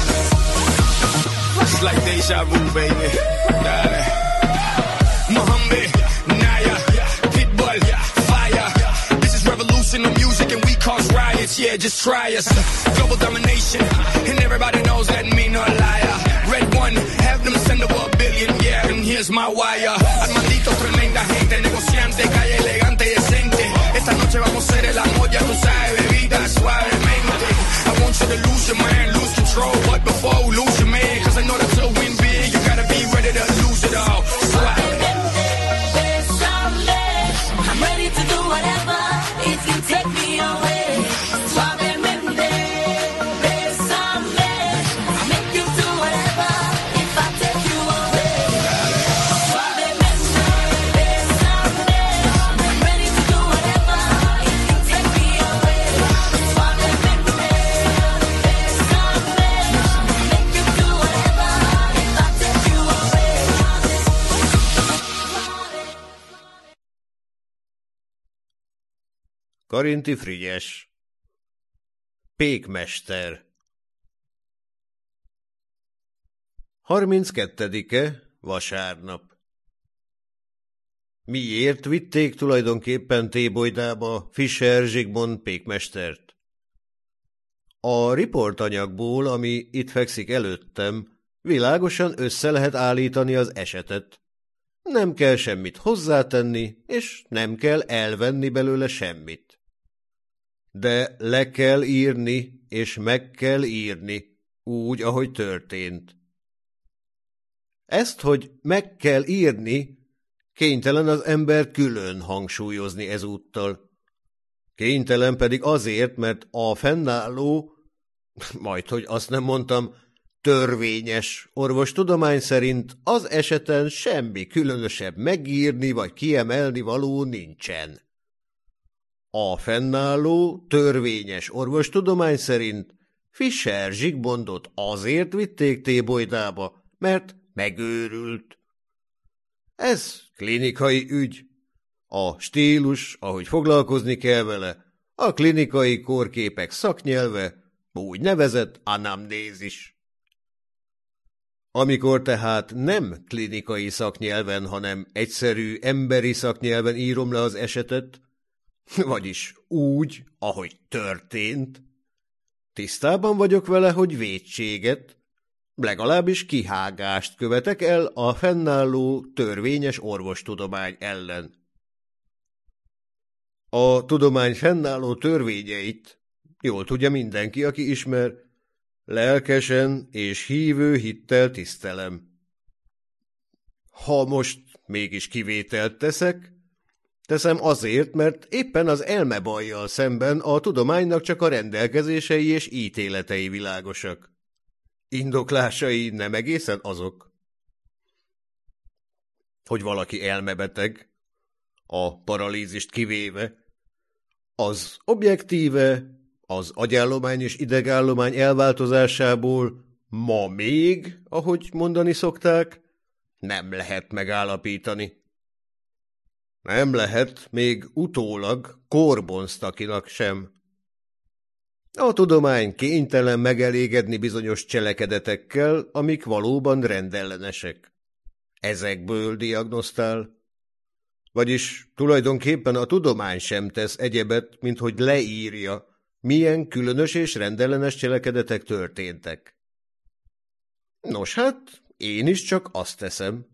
It's like deja vu, baby. Darling. Mohammed, Naya, Pitbull, Fire. This is revolution of music and we cause riots. Yeah, just try us. Global domination, and everybody knows that me no liar. Red one, have them send over a billion, yeah, and here's my wire. Armandito, tremenda gente, negociante, calle elegante y decente. Esta noche vamos a hacer el amor, ya tú sabes, bebida, suavemente. I want you to lose your mind, lose control, but before you lose your man, cause I know that to win big, you gotta be ready to lose it all. Suave. Bésame. I'm ready to do whatever if you Karinti Frigyes. Pékmester. harminckettedike vasárnap. Miért vitték tulajdonképpen Tébolydába Fischer Zsigmond pékmestert? A riportanyagból, ami itt fekszik előttem, világosan össze lehet állítani az esetet. Nem kell semmit hozzátenni, és nem kell elvenni belőle semmit. De le kell írni, és meg kell írni, úgy, ahogy történt. Ezt, hogy meg kell írni, kénytelen az ember külön hangsúlyozni ezúttal. Kénytelen pedig azért, mert a fennálló, majdhogy azt nem mondtam, törvényes orvostudomány szerint az eseten semmi különösebb megírni vagy kiemelni való nincsen. A fennálló, törvényes orvostudomány szerint Fischer Zsigmondot azért vitték Tébolydába, mert megőrült. Ez klinikai ügy. A stílus, ahogy foglalkozni kell vele, a klinikai kórképek szaknyelve, úgy nevezett anamnézis. Amikor tehát nem klinikai szaknyelven, hanem egyszerű emberi szaknyelven írom le az esetet, vagyis úgy, ahogy történt, tisztában vagyok vele, hogy vétséget, legalábbis kihágást követek el a fennálló törvényes orvostudomány ellen. A tudomány fennálló törvényeit jól tudja mindenki, aki ismer, lelkesen és hívő hittel tisztelem. Ha most mégis kivételt teszek, teszem azért, mert éppen az elmebajjal szemben a tudománynak csak a rendelkezései és ítéletei világosak. Indoklásai nem egészen azok. Hogy valaki elmebeteg, a paralízist kivéve, az objektíve, az agyállomány és idegállomány elváltozásából ma még, ahogy mondani szokták, nem lehet megállapítani. Nem lehet még utólag Korbonsztakinak sem. A tudomány kénytelen megelégedni bizonyos cselekedetekkel, amik valóban rendellenesek. Ezekből diagnosztál. Vagyis tulajdonképpen a tudomány sem tesz egyebet, mint hogy leírja, milyen különös és rendellenes cselekedetek történtek. Nos hát, én is csak azt teszem.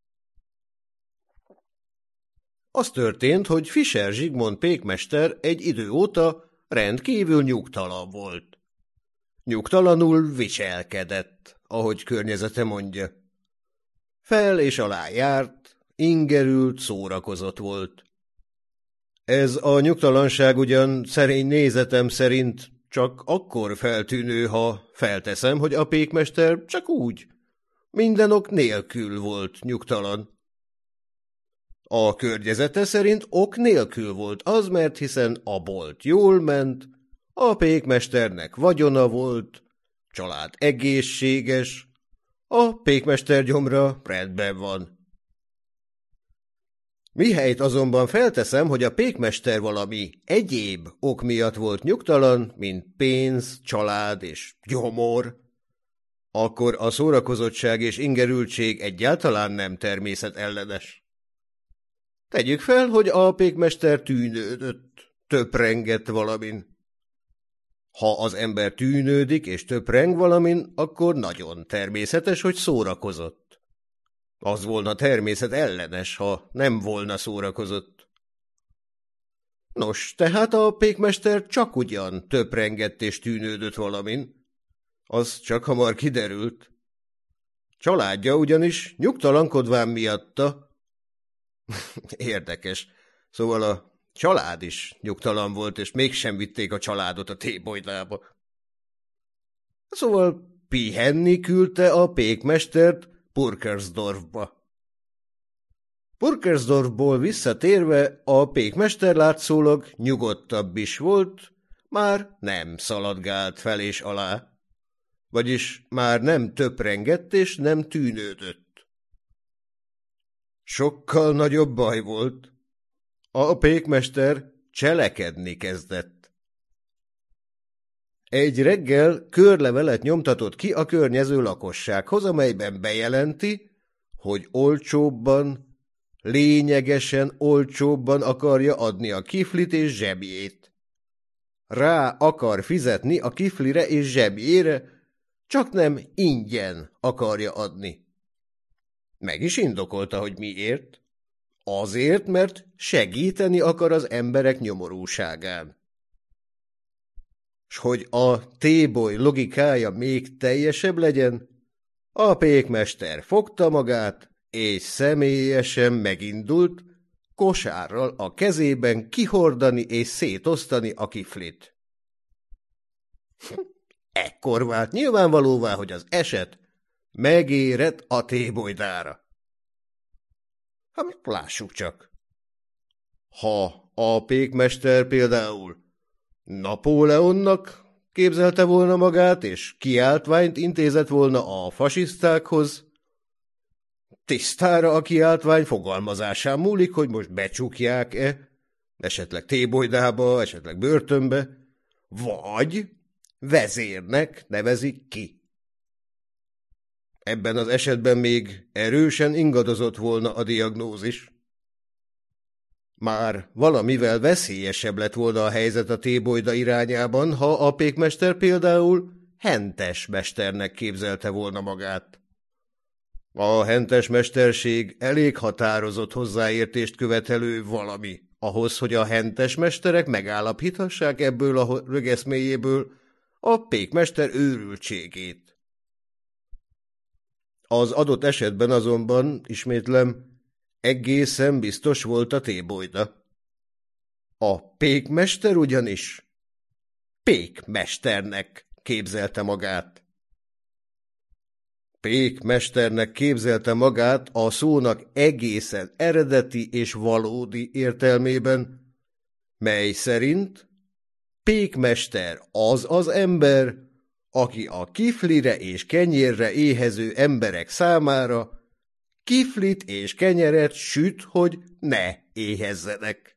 Az történt, hogy Fischer Zsigmond pékmester egy idő óta rendkívül nyugtalan volt. Nyugtalanul viselkedett, ahogy környezete mondja. Fel és alá járt, ingerült, szórakozott volt. Ez a nyugtalanság ugyan szerény nézetem szerint csak akkor feltűnő, ha felteszem, hogy a pékmester csak úgy, minden ok nélkül volt nyugtalan. A környezete szerint ok nélkül volt az, mert hiszen a bolt jól ment, a pékmesternek vagyona volt, család egészséges, a pékmester gyomra rendben van. Mihelyt azonban felteszem, hogy a pékmester valami egyéb ok miatt volt nyugtalan, mint pénz, család és gyomor, akkor a szórakozottság és ingerültség egyáltalán nem természetellenes. Tegyük fel, hogy a pékmester tűnődött, töprengett valamin. Ha az ember tűnődik és töpreng valamin, akkor nagyon természetes, hogy szórakozott. Az volna természetellenes, ha nem volna szórakozott. Nos, tehát a pékmester csak ugyan töprengett és tűnődött valamin. Az csak hamar kiderült. Családja ugyanis nyugtalankodván miatta. Érdekes. Szóval a család is nyugtalan volt, és mégsem vitték a családot a Tébolydába. Szóval pihenni küldte a pékmestert Purkersdorfba. Purkersdorfból visszatérve a pékmester látszólag nyugodtabb is volt, már nem szaladgált fel és alá, vagyis már nem töprengett és nem tűnődött. Sokkal nagyobb baj volt. A pékmester cselekedni kezdett. Egy reggel körlevelet nyomtatott ki a környező lakossághoz, amelyben bejelenti, hogy olcsóbban, lényegesen olcsóbban akarja adni a kiflit és zsebjét. Rá akar fizetni a kiflire és zsebjére, csak nem ingyen akarja adni. Meg is indokolta, hogy miért. Azért, mert segíteni akar az emberek nyomorúságán. S hogy a téboly logikája még teljesebb legyen, a pékmester fogta magát, és személyesen megindult, kosárral a kezében kihordani és szétosztani a kiflit. Ekkor vált nyilvánvalóvá, hogy az eset megérett a tébolydára. Hát lássuk csak. Ha a pékmester például Napóleonnak képzelte volna magát, és kiáltványt intézett volna a fasisztákhoz, tisztára a kiáltvány fogalmazásán múlik, hogy most becsukják-e, esetleg tébolydába, esetleg börtönbe, vagy vezérnek nevezik ki. Ebben az esetben még erősen ingadozott volna a diagnózis. Már valamivel veszélyesebb lett volna a helyzet a tébolyda irányában, ha a pékmester például hentes mesternek képzelte volna magát. A hentes mesterség elég határozott hozzáértést követelő valami ahhoz, hogy a hentes mesterek megállapíthassák ebből a rögeszméjéből a pékmester őrültségét. Az adott esetben azonban, ismétlem, egészen biztos volt a tébolyda. A pékmester ugyanis pékmesternek képzelte magát. Pékmesternek képzelte magát a szónak egészen eredeti és valódi értelmében, mely szerint pékmester az az ember, aki a kiflire és kenyérre éhező emberek számára kiflit és kenyeret süt, hogy ne éhezzenek.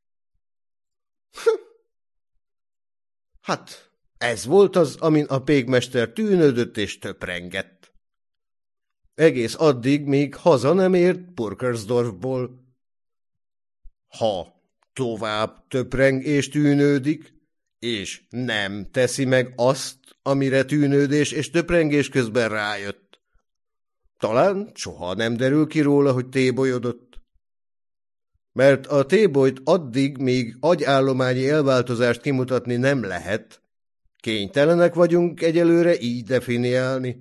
Hát, ez volt az, amin a pékmester tűnődött és töprengett. Egész addig, míg haza nem ért Burkersdorfból. Ha tovább töpreng és tűnődik, és nem teszi meg azt, amire tűnődés és töprengés közben rájött, talán soha nem derül ki róla, hogy tébolyodott. Mert a tébolyt addig, míg agyállományi elváltozást kimutatni nem lehet, kénytelenek vagyunk egyelőre így definiálni.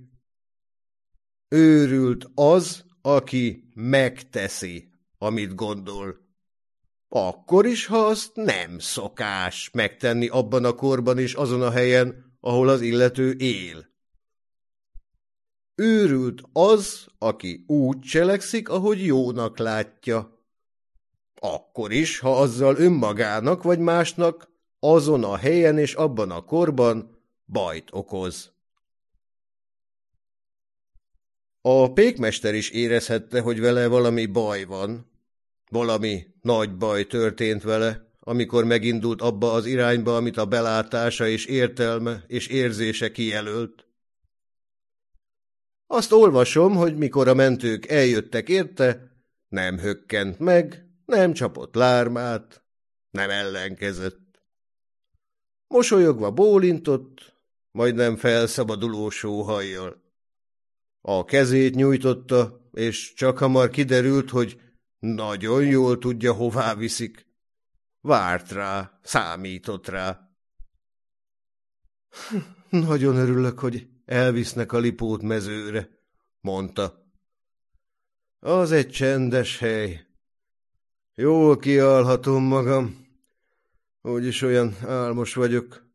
Őrült az, aki megteszi, amit gondol. Akkor is, ha azt nem szokás megtenni abban a korban és azon a helyen, ahol az illető él. Őrült az, aki úgy cselekszik, ahogy jónak látja. Akkor is, ha azzal önmagának vagy másnak azon a helyen és abban a korban bajt okoz. A pékmester is érezhette, hogy vele valami baj van. Valami nagy baj történt vele, amikor megindult abba az irányba, amit a belátása és értelme és érzése kijelölt. Azt olvasom, hogy mikor a mentők eljöttek érte, nem hökkent meg, nem csapott lármát, nem ellenkezett. Mosolyogva bólintott, majdnem felszabaduló sóhajjal. A kezét nyújtotta, és csak hamar kiderült, hogy nagyon jól tudja, hová viszik. Várt rá, számított rá. Nagyon örülök, hogy elvisznek a Lipót mezőre, mondta. Az egy csendes hely. Jól kialhatom magam, úgyis olyan álmos vagyok.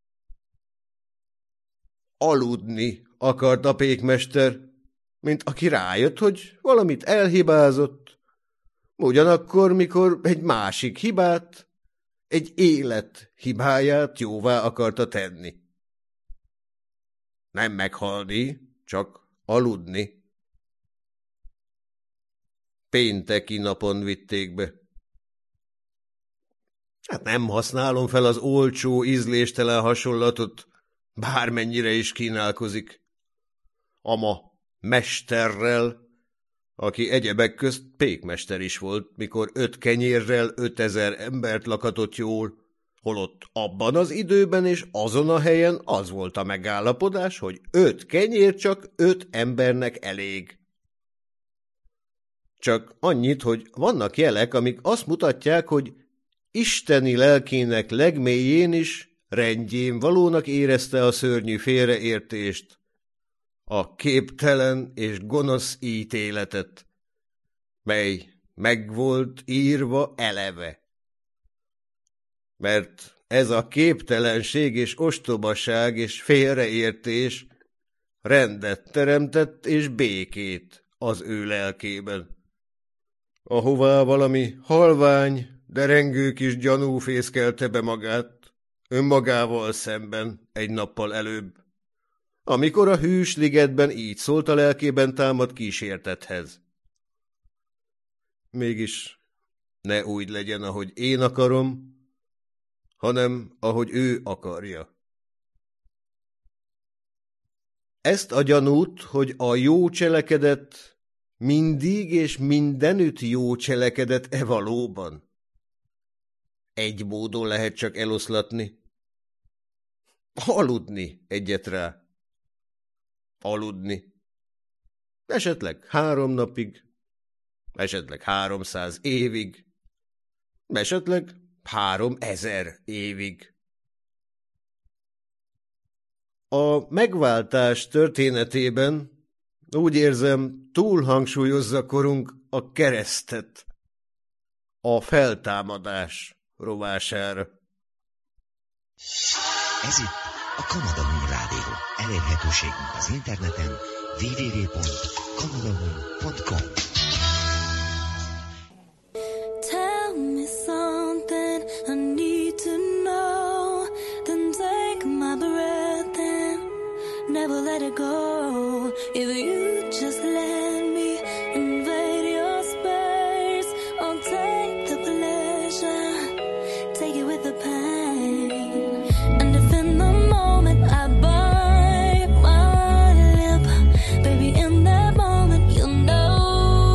Aludni akart a pékmester, mint aki rájött, hogy valamit elhibázott, ugyanakkor, mikor egy másik hibát, egy élet hibáját jóvá akarta tenni. Nem meghalni, csak aludni. Pénteki napon vitték be. Hát nem használom fel az olcsó, ízléstelen hasonlatot, bármennyire is kínálkozik. Ama mesterrel, aki egyebek közt pékmester is volt, mikor öt kenyérrel ötezer embert lakatott jól, holott abban az időben és azon a helyen az volt a megállapodás, hogy öt kenyér csak öt embernek elég. Csak annyit, hogy vannak jelek, amik azt mutatják, hogy isteni lelkének legmélyén is rendjén valónak érezte a szörnyű félreértést, a képtelen és gonosz ítéletet, mely meg volt írva eleve. Mert ez a képtelenség és ostobaság és félreértés rendet teremtett és békét az ő lelkében, ahová valami halvány, derengő kis gyanú fészkelte be magát önmagával szemben egy nappal előbb, amikor a hűs ligetben így szólt a lelkében támadt kísértethez. Mégis ne úgy legyen, ahogy én akarom, hanem ahogy ő akarja. Ezt a gyanút, hogy a jó cselekedet mindig és mindenütt jó cselekedet-e valóban? Egy módon lehet csak eloszlatni. Aludni egyet rá. Aludni. Esetleg három napig, esetleg háromszáz évig, esetleg három ezer évig. A megváltás történetében úgy érzem, túl hangsúlyozza korunk a keresztet, a feltámadás rovására. Ez itt a Kanada Hun Rádió. Elérhetőségünk az interneten double-u double-u double-u pont kanadahun pont com. Tell me something I need to know, then take my breath and never let it go. If you just let me invade your space, I'll take the pleasure, take it with the pain. And if in the moment I bite my lip, baby, in that moment you'll know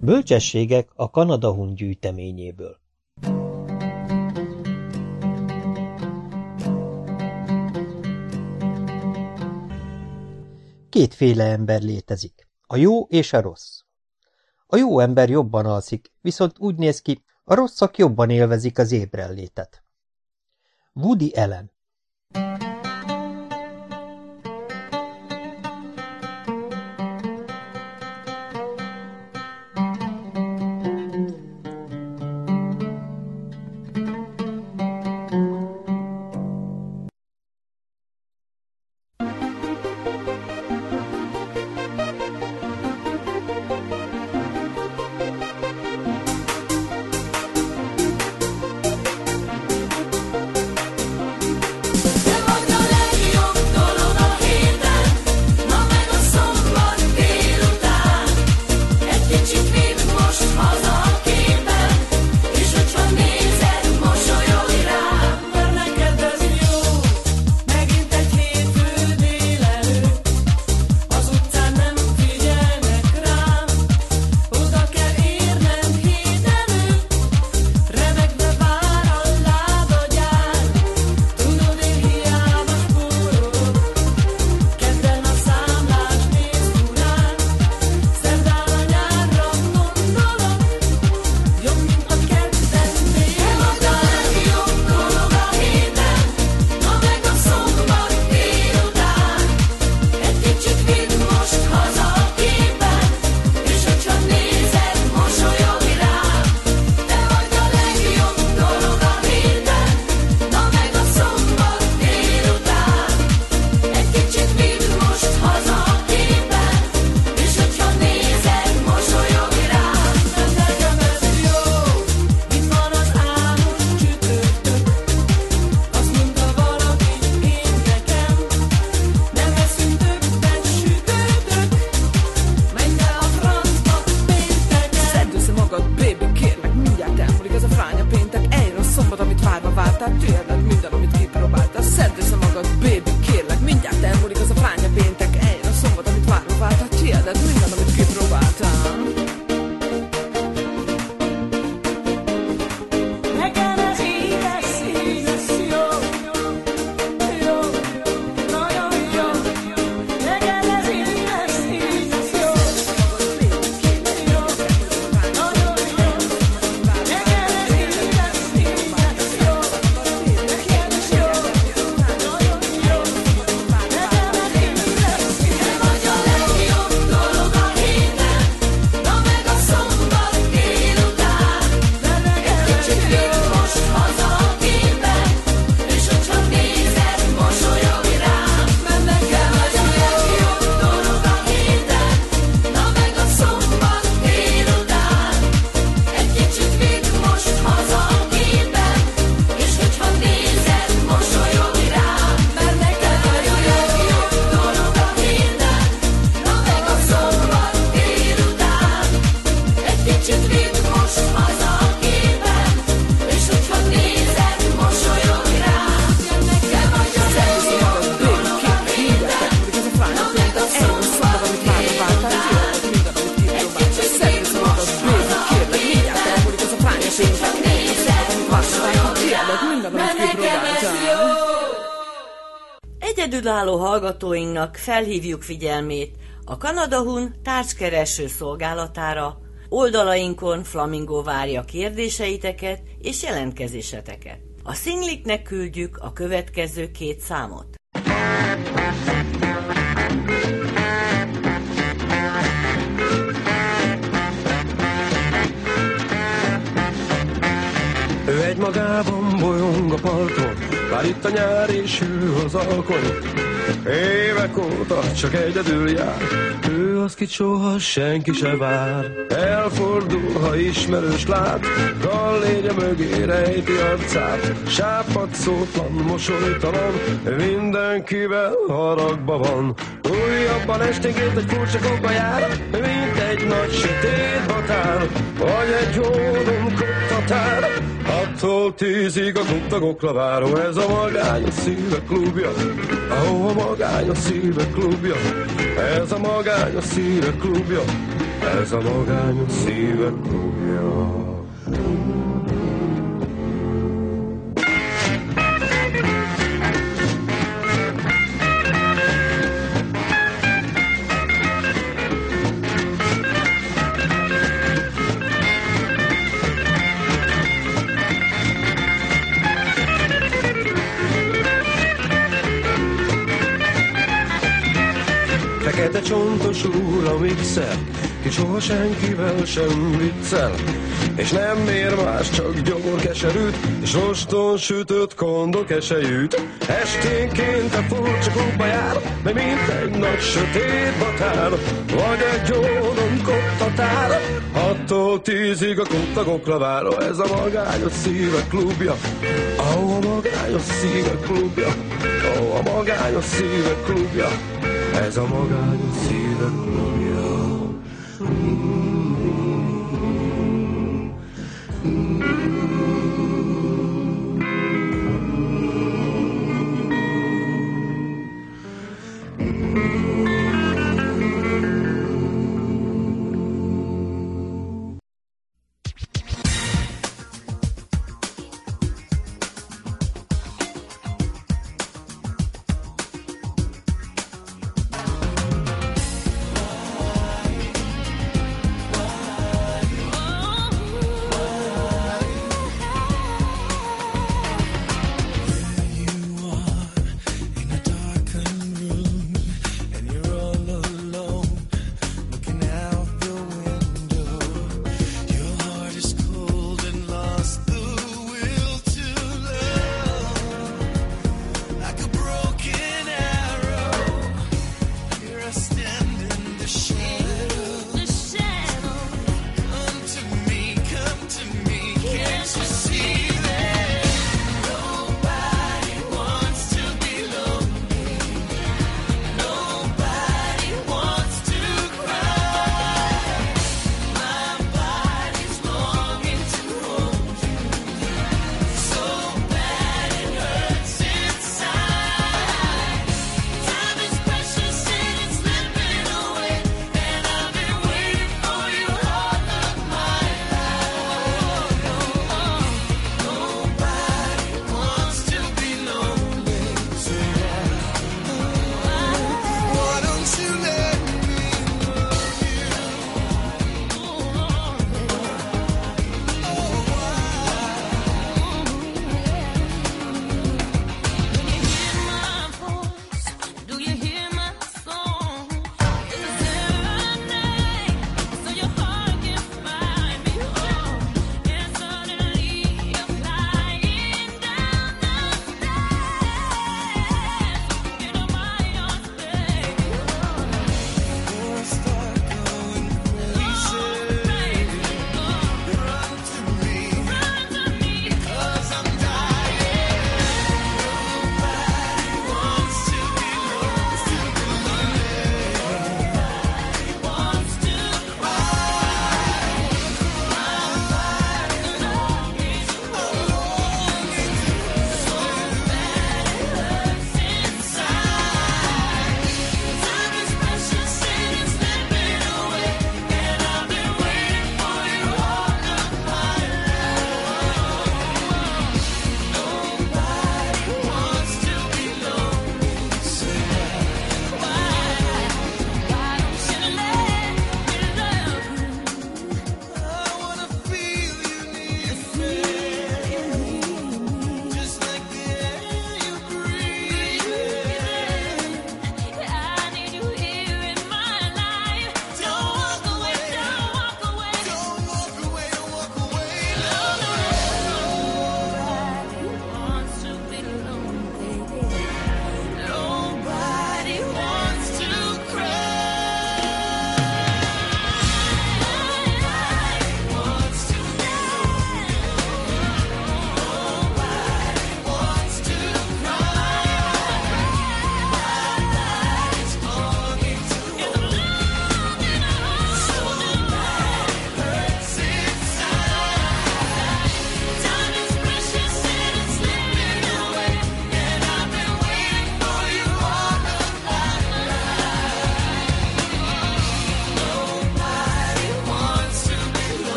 Bölcsességek a Kanada-hun gyűjteményéből. Kétféle ember létezik, a jó és a rossz. A jó ember jobban alszik, viszont úgy néz ki, a rosszak jobban élvezik az ébrenlétet. Woody Allen. Egyedülálló hallgatóinknak felhívjuk figyelmét a Kanada-hun tárgykereső szolgálatára. Oldalainkon Flamingo várja kérdéseiteket és jelentkezéseteket. A szingliknek küldjük a következő két számot. Ő egy magában bolyong a parton, bár itt a nyár és ő az alkony. Évek óta csak egyedül jár, ő az, kit soha senki se vár. Elfordul, ha ismerős lát, gallérja mögé rejti arcát. Sápadt, szótlan, mosolytalan, mindenkivel haragba van. Újabban esténként egy furcsa kokba jár, mint egy nagy sötét határ, vagy egy hódon koptatár. Attól tízig a kuttagokra váró, ez a magányos szívek klubja, ahol a magányos szívek klubja, ez a magányos szívek klubja, ez a magányos szívek klubja. Fekete csontos úr a mixer, ki soha senkivel sem viccel, és nem mér más, csak gyorkeserűt, és roston sütött kondokesejűt. Esténként a furcsa klubba jár, mert mint egy nagy sötét batár, vagy egy ódon koptatár, hattól tízig a klubtagokra vár. Ez a magányos szívek klubja, ó, a magányos szívek klubja, ó, a magányos szívek klubja, ez a magányos szívek klubja.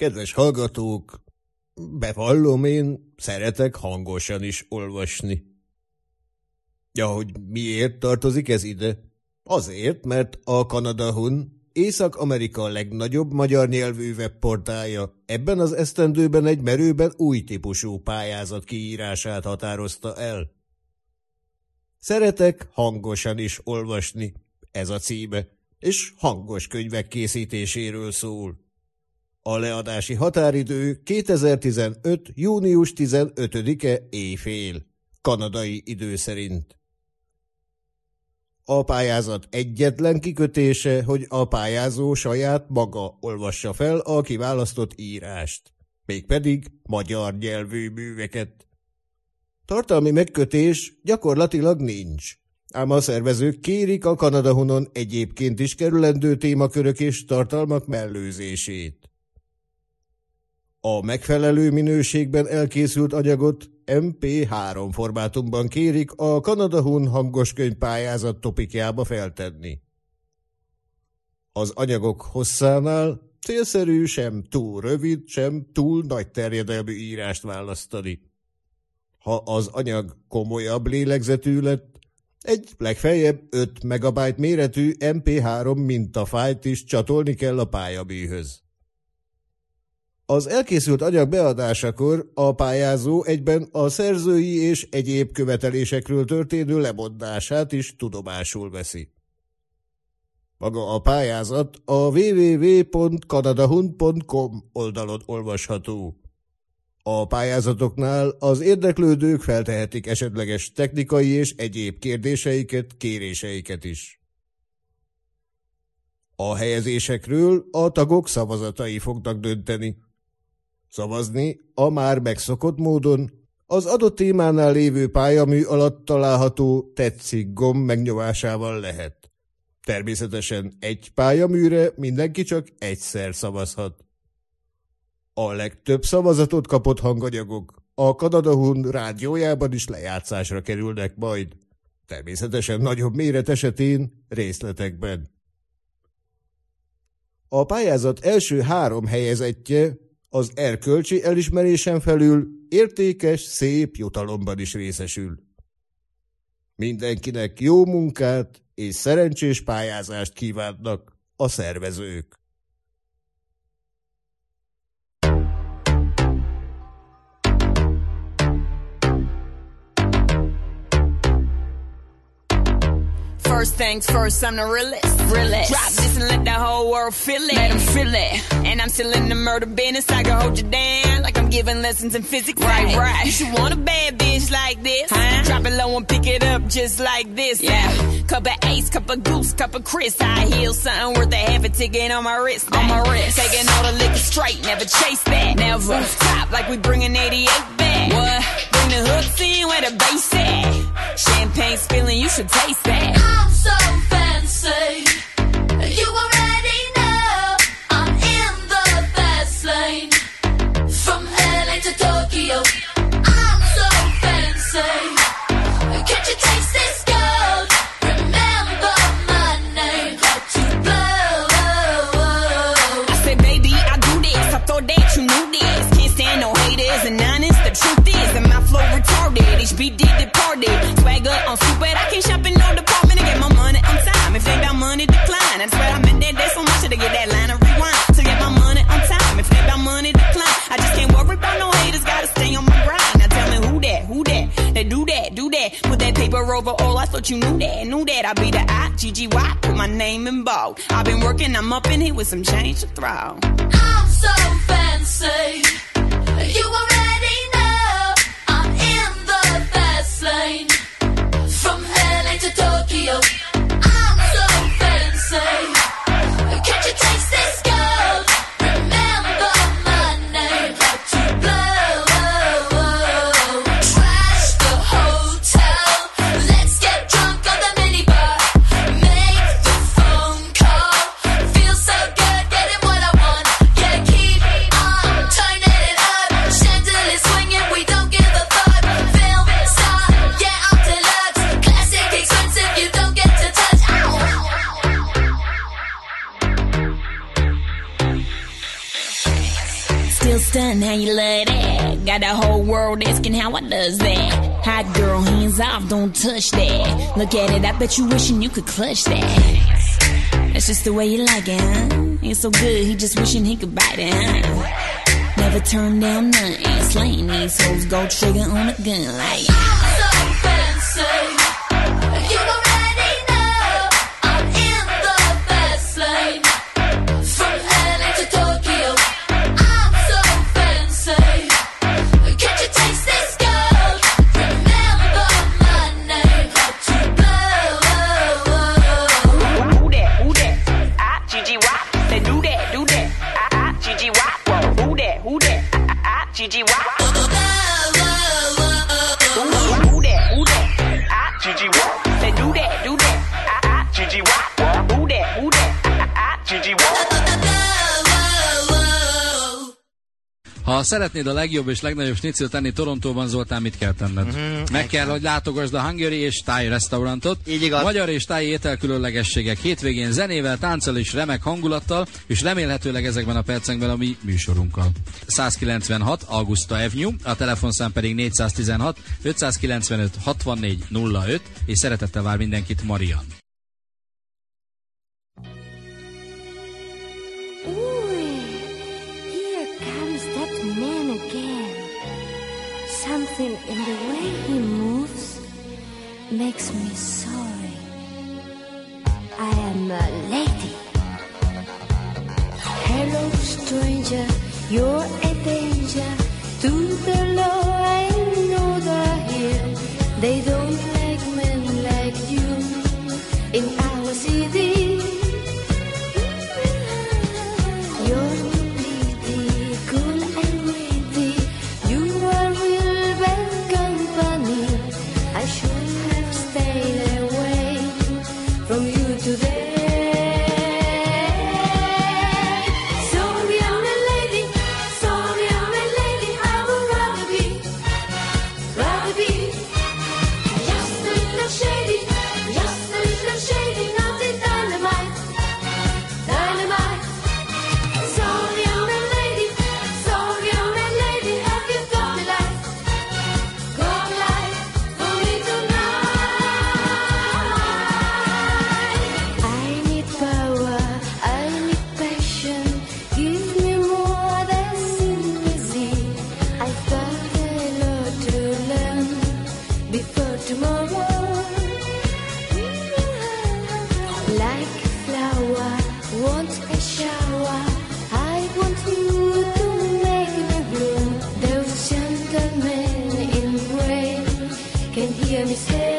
Kedves hallgatók, bevallom, én szeretek hangosan is olvasni. Ja, hogy miért tartozik ez ide? Azért, mert a Kanada Hun, Észak-Amerika legnagyobb magyar nyelvű webportálja ebben az esztendőben egy merőben új típusú pályázat kiírását határozta el. Szeretek hangosan is olvasni, ez a címe, és hangos könyvek készítéséről szól. A leadási határidő kétezer-tizenöt. június tizenötödike éjfél, kanadai idő szerint. A pályázat egyetlen kikötése, hogy a pályázó saját maga olvassa fel a kiválasztott írást, mégpedig magyar nyelvű műveket. Tartalmi megkötés gyakorlatilag nincs, ám a szervezők kérik a Kanada Hunon egyébként is kerülendő témakörök és tartalmak mellőzését. A megfelelő minőségben elkészült anyagot em pé három formátumban kérik a Kanada Hun hangoskönyv pályázat topikjába feltenni. Az anyagok hosszánál célszerű sem túl rövid, sem túl nagy terjedelmű írást választani. Ha az anyag komolyabb lélegzetű lett, egy legfeljebb öt megabyte méretű em pé három mintafájlt is csatolni kell a pályaműhöz. Az elkészült anyag beadásakor a pályázó egyben a szerzői és egyéb követelésekről történő lemondását is tudomásul veszi. Maga a pályázat a double-u double-u double-u pont kanadahun pont com oldalon olvasható. A pályázatoknál az érdeklődők feltehetik esetleges technikai és egyéb kérdéseiket, kéréseiket is. A helyezésekről a tagok szavazatai fognak dönteni. Szavazni a már megszokott módon az adott témánál lévő pályamű alatt található tetszik gomb megnyomásával lehet. Természetesen egy pályaműre mindenki csak egyszer szavazhat. A legtöbb szavazatot kapott hanganyagok a Kanada Hun rádiójában is lejátszásra kerülnek majd, természetesen nagyobb méret esetén részletekben. A pályázat első három helyezettje az erkölcsi elismerésen felül értékes, szép jutalomban is részesül. Mindenkinek jó munkát és szerencsés pályázást kívánnak a szervezők. First things first, I'm the realest. realest. Drop this and let the whole world feel it. Let them feel it. And I'm still in the murder business. I can hold you down like I'm giving lessons in physics. Right, right. You should want a bad bitch like this. Huh? Drop it low and pick it up just like this. Yeah. Cup of Ace, cup of Goose, cup of Chris. I heal something worth a half a ticket on my wrist. On my wrist. Taking all the liquor straight, never chase that. Never. Top like we bringing eighty-eight back. What? Bring the hooks in where the bass at. Champagne spilling, you should taste that. I'm so fancy. You already know I'm in the fast lane. From L A to Tokyo, I'm so fancy. Can't you taste this gold? Remember my name, hot to blow. I said, baby, I do this. I thought that you knew this. Can't stand no haters and honest. The truth is that my flow retarded. H B D departed. Swagger on stupid. I can't shop in no department and get my money on time. If they got money, decline. That's why I'm in that day so much to get that line of rewind. To get my money on time. If they got money, decline. I just can't worry about no haters. Gotta stay on my grind. Now tell me who that, who that? They do that, do that. Put that paper over all. I thought you knew that, knew that. I be the I, G G Y. Put my name in bold. I've been working, I'm up in here with some change to throw. I'm so fancy. You already know I'm in the fast lane. From L A to Tokyo, I'm so fancy. Can't you taste this gold? Remember my name, hot to blow. Trash the hotel. Let's get drunk on the minibar. Make the phone call. Feel so good, getting what I want. Yeah, keep on turning it up. Chandelier swinging, we don't give a fuck. Film star, yeah, I'm deluxe. Classic, expensive, you don't get to stunned how you love that. Got the whole world asking how I does that. Hot girl, hands off, don't touch that. Look at it, I bet you wishing you could clutch that. That's just the way you like it, huh? Ain't so good, he just wishing he could bite it, huh? Never turn down nothing. Slaying these hoes, go trigger on a gun like. I'm so fancy. You already know I'm in the fast lane. From L A to Tokyo, I'm so fancy. Can't you taste this gold? Remember my name, hot to blow. Who that? Who that? Ah, Gigi Wop. Say do that, do that. Ah, ah, Gigi Wop. Who that? Who that? Ah, ah, Gigi Wop. Who that? Who that? Ah, Gigi Wop. Say do that, do that. Ah, ah, Gigi Wop. Who that? Who that? Ah, ah, Gigi Wop. Ha szeretnéd a legjobb és legnagyobb snicit tenni Torontóban, Zoltán, mit kell tenned? Mm-hmm. Meg kell, hogy látogasd a Hungary és Thai restaurantot. Így igaz. Magyar és Thai ételkülönlegességek hétvégén zenével, tánccal és remek hangulattal, és remélhetőleg ezekben a percekben a mi műsorunkkal. százkilencvenhat Augusta Avenue, a telefonszám pedig négyszáztizenhat ötszázkilencvenöt hatvannégy nulla öt, és szeretettel vár mindenkit Marian. Something in the way he moves makes me sorry. I am a lady. Hello, stranger, you're a danger to the law. I know they're here. They don't like men like you in our city. You're pretty, cool and witty. You are real bad company. I should have stayed away from you today. Sorry, I'm a lady. Sorry, I'm a lady. I would rather be, rather be just a little shady, just a little shady, not a dynamite, dynamite. Sorry, I'm a lady. Sorry, I'm a lady. Have you got me life? Got me life for me tonight. I need power. I need passion. Give me more that's easy. I've got a lot to learn before tomorrow. Like a flower, want a shower. I want you to make me bloom. Those gentlemen in gray can hear me say,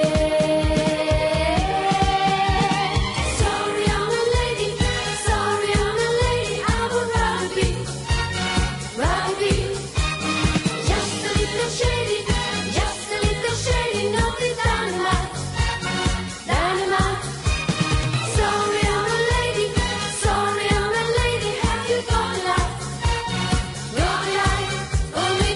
sorry, I'm a lady. Sorry, I'm a lady. I would rather be, rather be just a little shady, just a little shady, not the dynamite, dynamite. Sorry, I'm a lady. Sorry, I'm a lady. Have you got me life? Got me life for me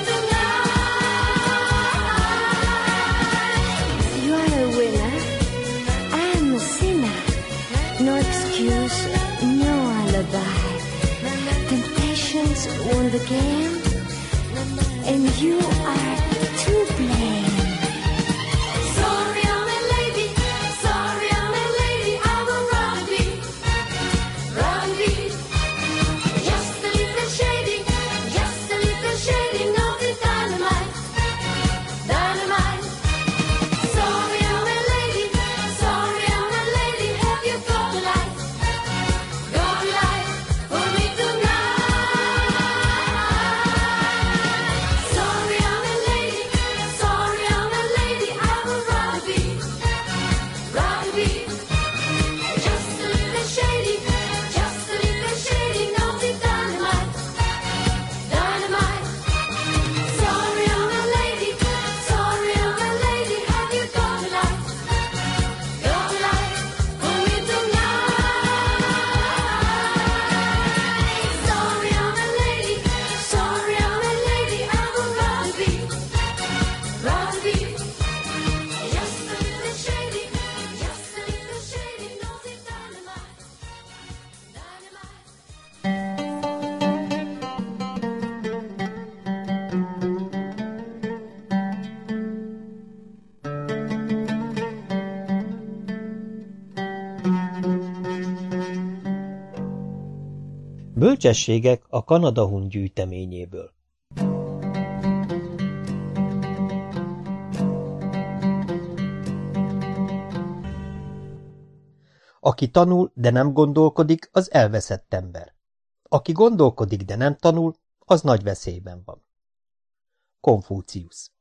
tonight. You are a winner. I am a sinner. No excuse, no alibi. Temptations won the game, and you are to blame. Sorry, I'm a lady. Sorry, I'm a lady. I would rather be, rather be just a little shady, just a little shady, not the dynamite, dynamite. Sorry, I'm a lady. Sorry, I'm a lady. Have you got me life? Got me life for me tonight. Sorry, I'm a lady. Sorry, Bölcsességek a Kanada-Hun gyűjteményéből. Aki tanul, de nem gondolkodik, az elveszett ember. Aki gondolkodik, de nem tanul, az nagy veszélyben van. Konfúciusz.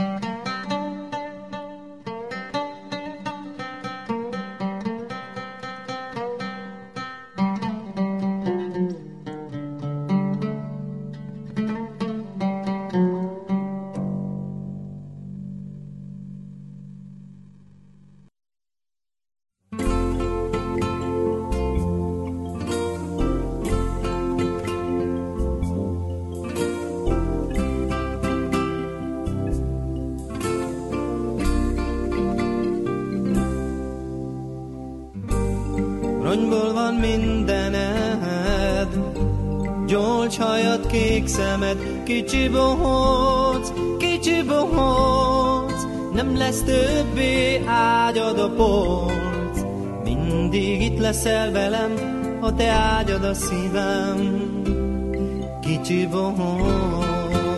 Aranyból van mindened, gyolcs hajad, kék szemed, kicsi bohóc, kicsi bohóc, nem lesz többé ágyad a polc. Mindig itt leszel velem, ha te ágyad a szívem, kicsi bohóc.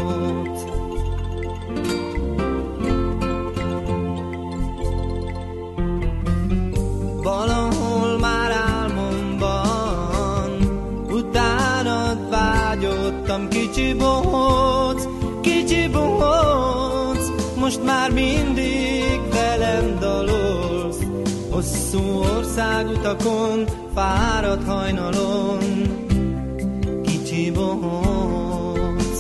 Valahol már álmomban utánad vágyottam, kicsi bohóc, kicsi bohóc, most már mindig velem dalolsz. Hosszú országutakon, fáradt hajnalon, kicsi bohóc.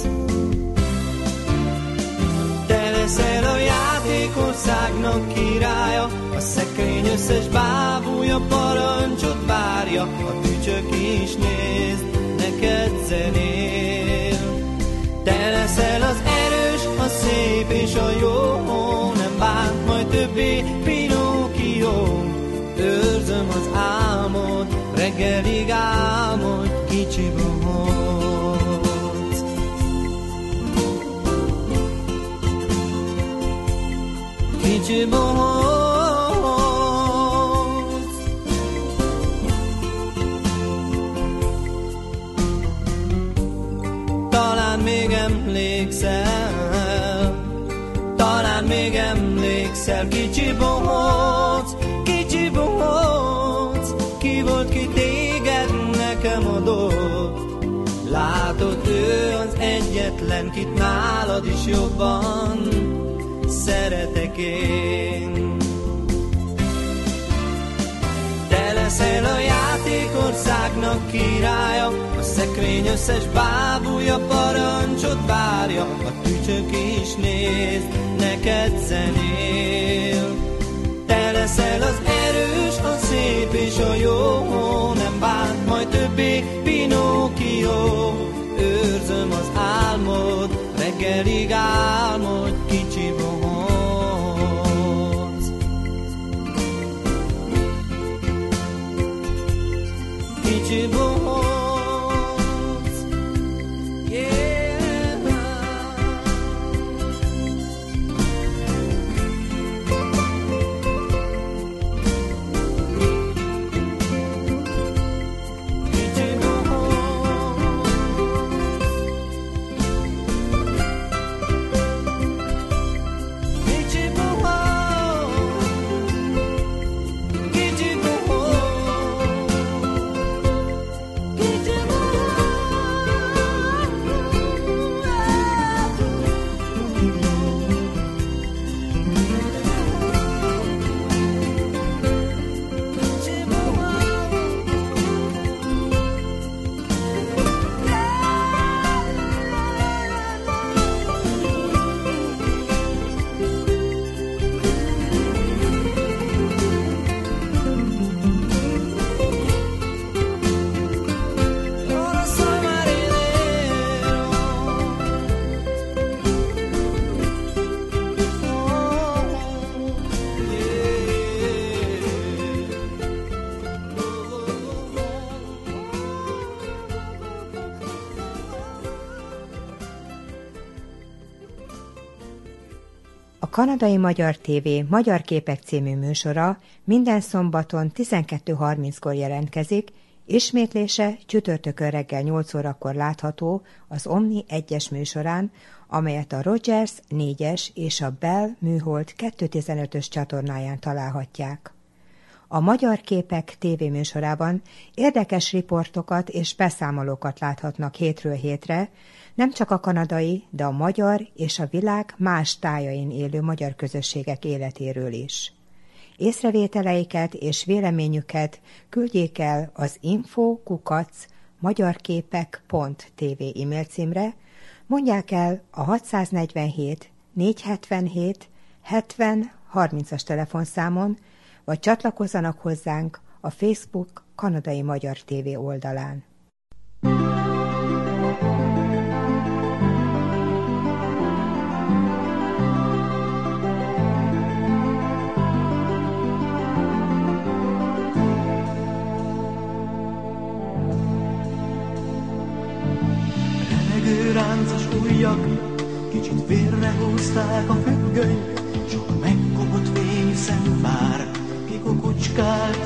Te leszel a játékországnak királya, a szekrény összes bábúja parancsot várja, a tücsök is nézd, neked zenél. Te leszel az erős, a szép és a jó, nem bánt majd többé Pinókió. Őrzöm az álmod, reggelig álmod, kicsi bohóc. Kicsi bohóc. Talán még emlékszel, talán még emlékszel, kicsi bohóc, kicsi bohóc, ki volt, ki téged nekem adott. Látod, ő az egyetlen, kit nálad is jobban szeretek én. Te leszel a játékországnak királya, a szekrény összes bábúja parancsot várja, a tücsök is néz, neked zenél. Te leszel az erős, a szép és a jó, nem bánt majd többé Pinókió. Őrzöm az álmod, reggelig álmod, kicsi bohóc. Kicsi bohóc. A Kanadai Magyar Tévé Magyar Képek című műsora minden szombaton tizenkettő harminckor jelentkezik, Ismétlése csütörtökön reggel nyolc órakor látható az Omni egyes műsorán, amelyet a Rogers négyes és a Bell műhold kétszáztizenötös csatornáján találhatják. A Magyar Képek tévéműsorában érdekes riportokat és beszámolókat láthatnak hétről hétre, nem csak a kanadai, de a magyar és a világ más tájain élő magyar közösségek életéről is. Észrevételeiket és véleményüket küldjék el az info kukac magyarképek pont tv e-mail címre, mondják el a hatszáznegyvenhét négyszázhetvenhét hetven harmincas telefonszámon, vagy csatlakozzanak hozzánk a Facebook Kanadai Magyar Tévé oldalán. Remegő ráncos ujjak kicsit vérre húzták a függönyt, sok megkopott fényű szempár kikukucskált.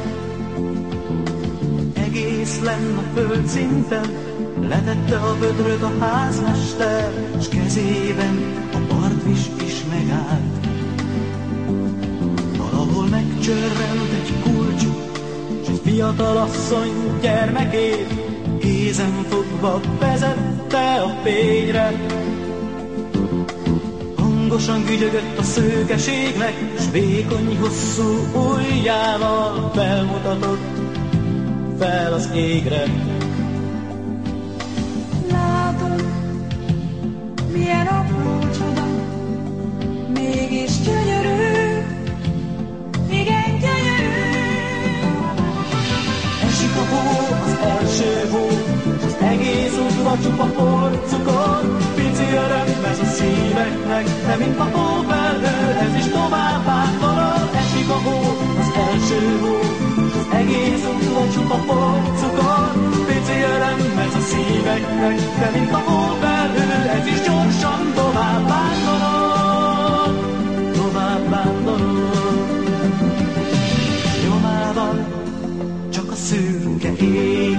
Egész lenn a földszinten, letette a vödröt a házmester, s kezében a partvis is megállt. Valahol megcsörrent egy kulcs, s egy fiatal asszony gyermekét kézen fogva vezette a fényre. Hangosan gügyögött a szőkeségnek, s vékony hosszú ujjával felmutatott fel az égre. Látod, milyen apró csoda, mégis gyönyörű, igen gyönyörű. Esik a hó, az első hó, az egész udvar csupa porcukor. Pici öröm ez a szíveknek, de mint a hófelhő, ez is tovább átvarol. Esik a hó, az első hó, az egész udvar csupa porcukor. Pici öröm ez a szíveknek, de mint a hófelhő, ez is gyorsan tovább vándorol. Tovább vándorol. Nyomában csak a szürke ég.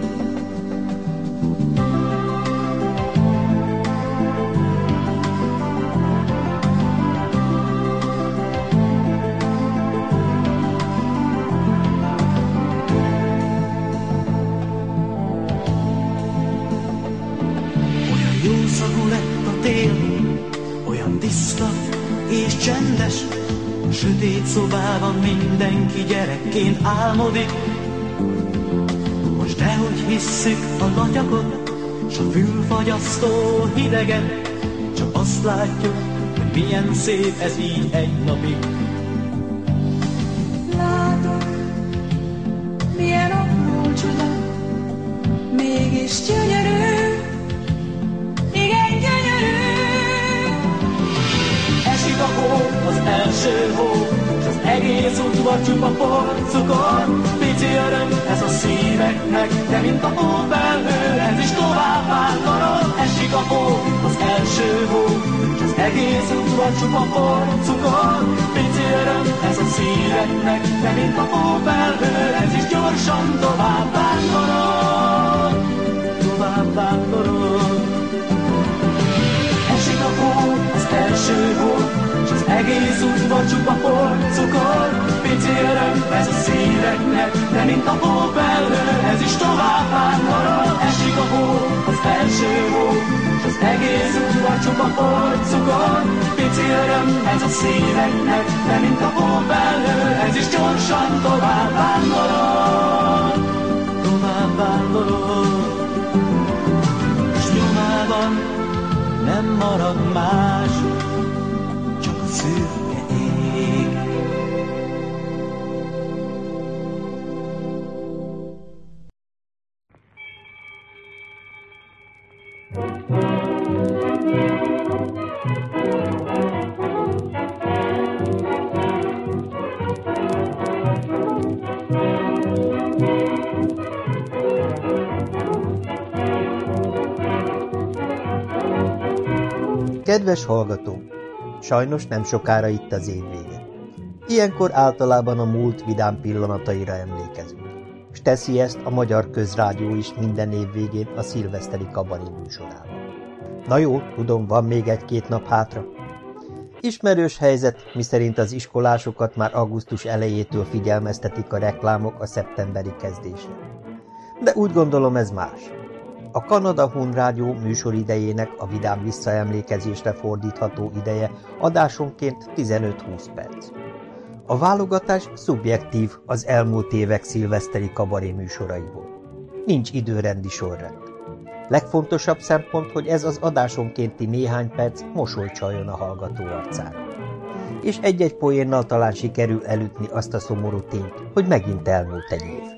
Olyan tiszta és csendes, sötét szobában mindenki gyerekként álmodik. Most dehogy hisszük a latyakot, s a fülfagyasztó hideget, csak azt látjuk, hogy milyen szép ez így egy napig. Látod, milyen apró csoda, mégis gyönyörű. A hó, az első hó, s az egész udvar csupa porcukor. Pici öröm ez a szíveknek, de mint a hófelhő, ez is tovább vándorol. Esik a hó, az első hó, s az egész udvar csupa porcukor. Pici öröm ez a szíveknek, de mint a hófelhő, ez is gyorsan tovább vándorol. Tovább vándorol. Esik a hó, az első hó, s az egész udvar csupa porcukor. Pici öröm ez a szíveknek, de mint a hófelhő, ez is tovább vándorol. Esik a hó, az első hó, s az egész udvar csupa porcukor. Pici öröm ez a szíveknek, de mint a hófelhő, ez is gyorsan tovább vándorol. Tovább vándorol. S nyomában nem marad más, csak a szürke ég. Kedves hallgató! Sajnos nem sokára itt az év vége. Ilyenkor általában a múlt vidám pillanataira emlékezünk. S teszi ezt a Magyar Közrádió is minden év végén a szilveszteri kabaré műsorában. Na jó, tudom, van még egy-két nap hátra. Ismerős helyzet, miszerint az iskolásokat már augusztus elejétől figyelmeztetik a reklámok a szeptemberi kezdésre. De úgy gondolom, ez más. A Kanada Hun Rádió műsoridejének a vidám visszaemlékezésre fordítható ideje adásonként tizenöt-húsz perc. A válogatás szubjektív az elmúlt évek szilveszteri kabaré műsoraiból. Nincs időrendi sorrend. Legfontosabb szempont, hogy ez az adásonkénti néhány perc mosolyt csaljon a hallgató arcára. És egy-egy poénnal talán sikerül elütni azt a szomorú tényt, hogy megint elmúlt egy év.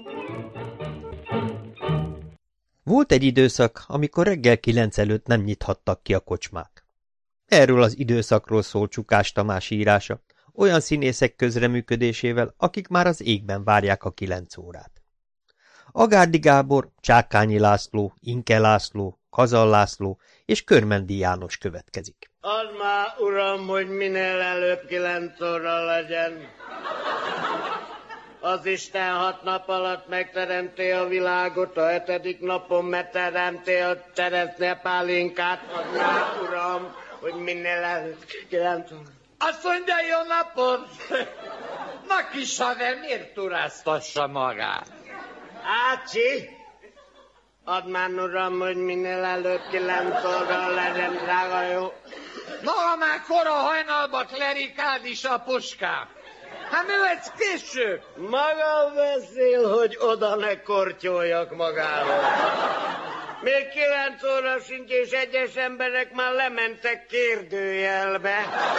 Volt egy időszak, amikor reggel kilenc előtt nem nyithattak ki a kocsmák. Erről az időszakról szól Csukás Tamás írása, olyan színészek közreműködésével, akik már az égben várják a kilenc órát. Agárdi Gábor, Csákányi László, Inke László, Kazal László és Körmendi János következik. Add már, uram, hogy minél előbb kilenc óra legyen. Az Isten hat nap alatt megteremté a világot, a hetedik napon megteremté a cseresznye pálinkát. Add már, uram, hogy minél előbb kilenc óra. Azt mondja, jó napot! Na kis haver, miért turáztassa magát? Ácsi! Add már, uram, hogy minél előbb kilenc óra legyen, drága jó. Maga már kora hajnalba klerikád is a puskám. Hát mi lesz később? Maga beszél, hogy oda ne kortyoljak magával. Még kilenc óra sincs, és egyes emberek már lementek kérdőjelbe.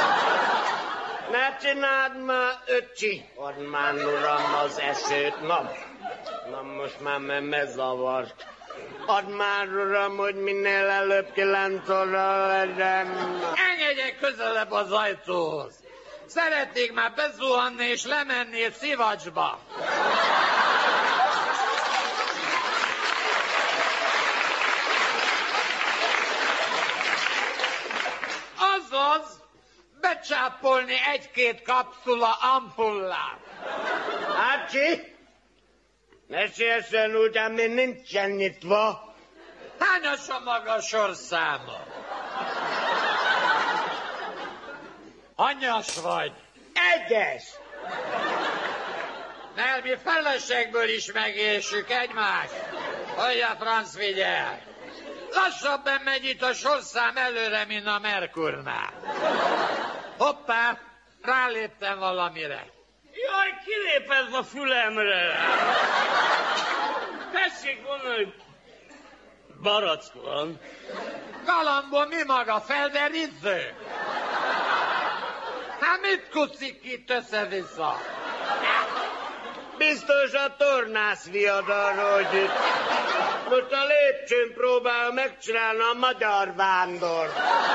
Ne csináld már, öcsi! Add már, uram, az esőt. Na, na most már me zavart. Add már, uram, hogy minél előbb kilenc óra legyen. Engedjek közelebb az ajtóhoz. Szeretnék már bezuhanni és lemenni egy szivacsba. Azaz, becsápolni egy-két kapszula ampullát. Ácsi, ne siessen úgy, ami nincsen nyitva. Hányas a maga sorszáma? Anyas vagy? Egyes. Mert mi feleségből is megésük egymást. Hogy a franc figyel. Lassabban megy itt a sorszám előre, mint a Merkurnál. Hoppá, ráléptem valamire. Jaj, kilépez a fülemre. Tessék volna, hogy barack van. Galambon mi maga, felderíző? Hát mit kucik itt össze-vissza? Biztos a tornász viadalra, hogy itt. Most a lépcsőn próbál megcsinálni a magyar vándor.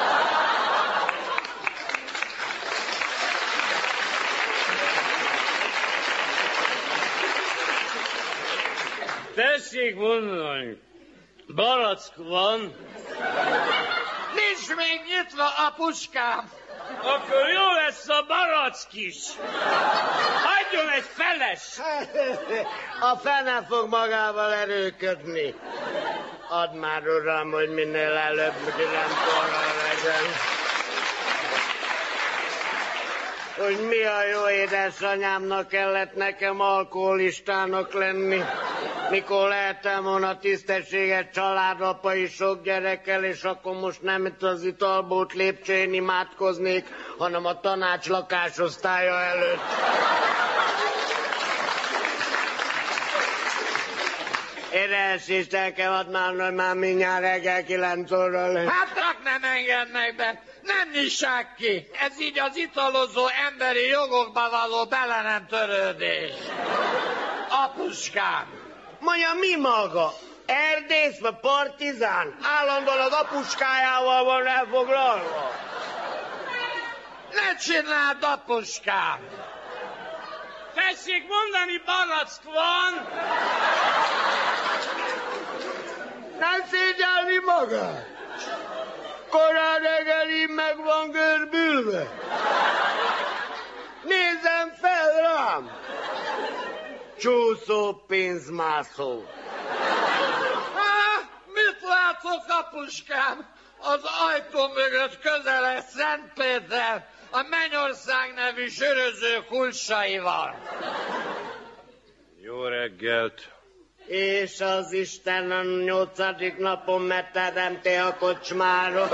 Tessék mondani, barack van. Nincs még nyitva a puskám. Akkor jó lesz a barack is. Hagyjon egy feles. A fene fog magával erőködni. Add már, uram, hogy minél előbb kilenc óra legyen. Hogy mi a jó édesanyámnak kellett nekem alkoholistának lenni, mikor lehetem volna tisztességes családapai sok gyerekkel, és akkor most nem itt az italbót lépcsőjén imádkoznék, hanem a tanács lakásosztálya előtt. Édes Isten, kell adnám, hogy már mindjárt reggel kilenc óra lesz. Hátrak nem engednek be, nem nyissák ki. Ez így az italozó emberi jogokba való bele nem törődés. Apuskám. Mondja, mi maga? Erdész vagy partizán? Állandóan az apuskájával van elfoglalva. Ne csináld, apuskám. Tessék mondani, barack van. Nem szégyelni magát. Korán reggeli meg van görbülve. Nézzem fel rám. Csúszó pénzmászó. Há, mit látok, apuskám? Az ajtó mögött közel Szent Péter, a Mennyország nevű söröző kulcsaival. Jó reggelt. És az Isten a nyolcadik napon megteremti a kocsmáros.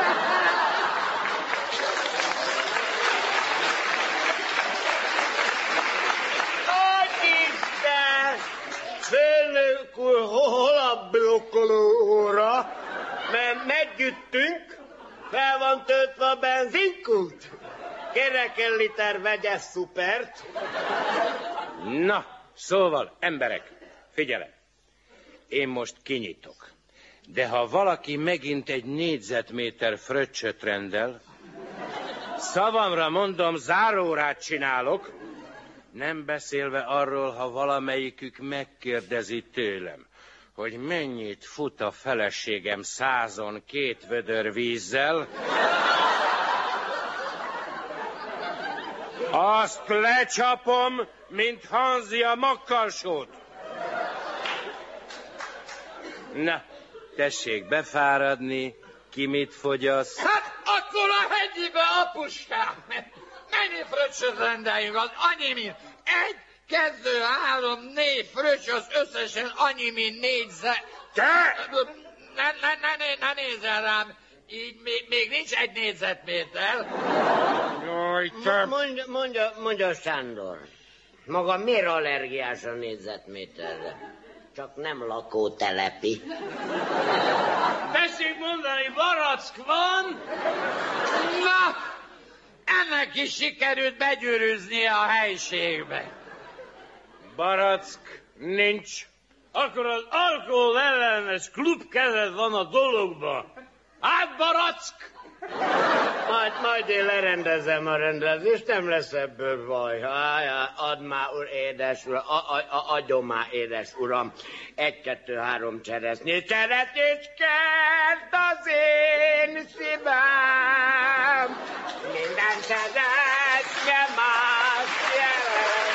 Főnök úr, hol a blokkoló óra? Mert meggyüttünk, fel van töltve a benzinkút. Kérek egy liter vegyes szupert. Na, szóval, emberek, figyelem. Én most kinyitok. De ha valaki megint egy négyzetméter fröccsöt rendel, szavamra mondom, zárórát csinálok, nem beszélve arról, ha valamelyikük megkérdezi tőlem, hogy mennyit fut a feleségem százon két vödör vízzel, azt lecsapom, mint Hanzi a makkarsót. Na, tessék befáradni, ki mit fogyasz? Hát akkor a hegyibe, apuskám! Mennyi fröccsöt rendeljünk? Az annyi, mint egy, kettő, három, négy fröccs, az összesen annyi, mint négyzet... Te! Ne, ne, ne, ne, ne nézzen rám! Így még, még nincs egy négyzetméter. Jaj, te... Mondja, mondja, mondja, Sándor, maga miért allergiás a négyzetméterre? Csak nem lakótelepi. Tessék mondani, barack van? Na, ennek is sikerült begyűrűznie a helységbe. Barack nincs. Akkor az alkohol ellenes klubkezet van a dologban. Hát, barack! Majd, majd én lerendezem a rendezést, nem lesz ebből baj. Hájá, add már, úr, édes uram, a, a, a, adjon már, édes uram. Egy, kettő, három cseresznyi cseret és kert az én szívem. Minden cseresznye más jelent.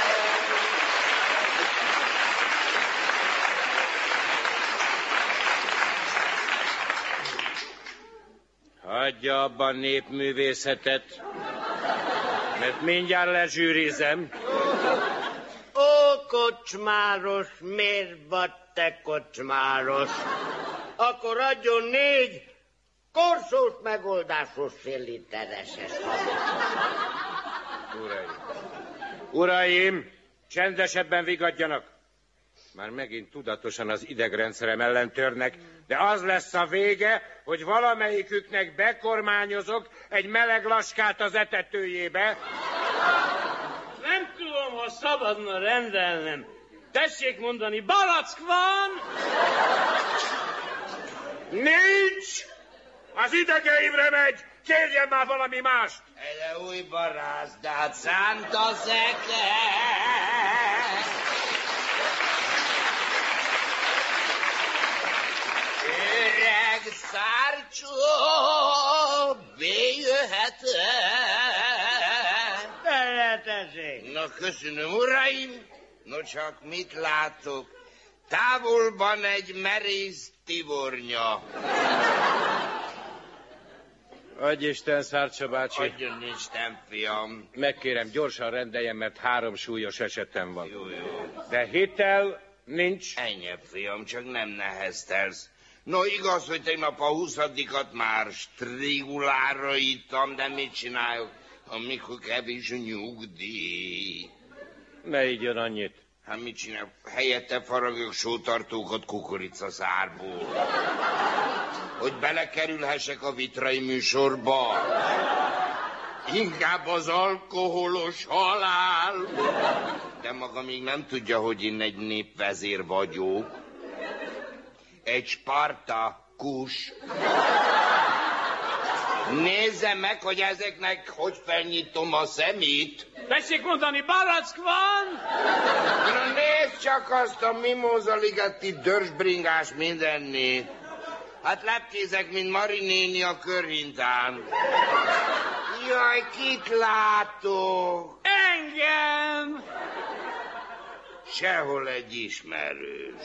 Hagyja abba a népművészetet, mert mindjárt lezsűrizem. Ó, kocsmáros, miért vagy te kocsmáros? Akkor adjon négy korsós megoldásos fél litereses Uraim, uraim, csendesebben vigadjanak. Már megint tudatosan az idegrendszerem ellen törnek, de az lesz a vége, hogy valamelyiküknek bekormányozok egy meleg laskát az etetőjébe. Nem tudom, ha szabadna rendelnem. Tessék mondani, barack van? Nincs! Az idegeimre megy! Kérjen már valami mást! Egy új barázdát szánt a szeke. Öreg szárcsó, bejöhet-e? Tehetessék. Na, köszönöm, uraim. No, csak mit látok? Távolban egy merész tivornya. Adj Isten, Szárcsa bácsi. Adjon Isten, fiam. Megkérem, gyorsan rendeljen, mert három súlyos esetem van. Jó, jó. De hitel nincs. Ennyi, fiam, csak nem neheztelsz. No, igaz, hogy tegnap a huszadikat már strigulára ittam, de mit csinálok, amikor kevés a nyugdíj? Ne igyon annyit. Hát mit csinálok? Helyette faragok sótartókat kukoricaszárból. Hogy belekerülhessek a vitrai műsorba. Inkább az alkoholos halál. De maga még nem tudja, hogy én egy népvezér vagyok. Egy Spartakus. Nézze meg, hogy ezeknek hogy felnyitom a szemét. Tessék mondani, barack van? Na nézd csak azt a mimózaligeti dörzsbringás mindennét. Hát lepkézek, mint Mari néni a körhintán. Jaj, kit látok? Engem! Sehol egy ismerős.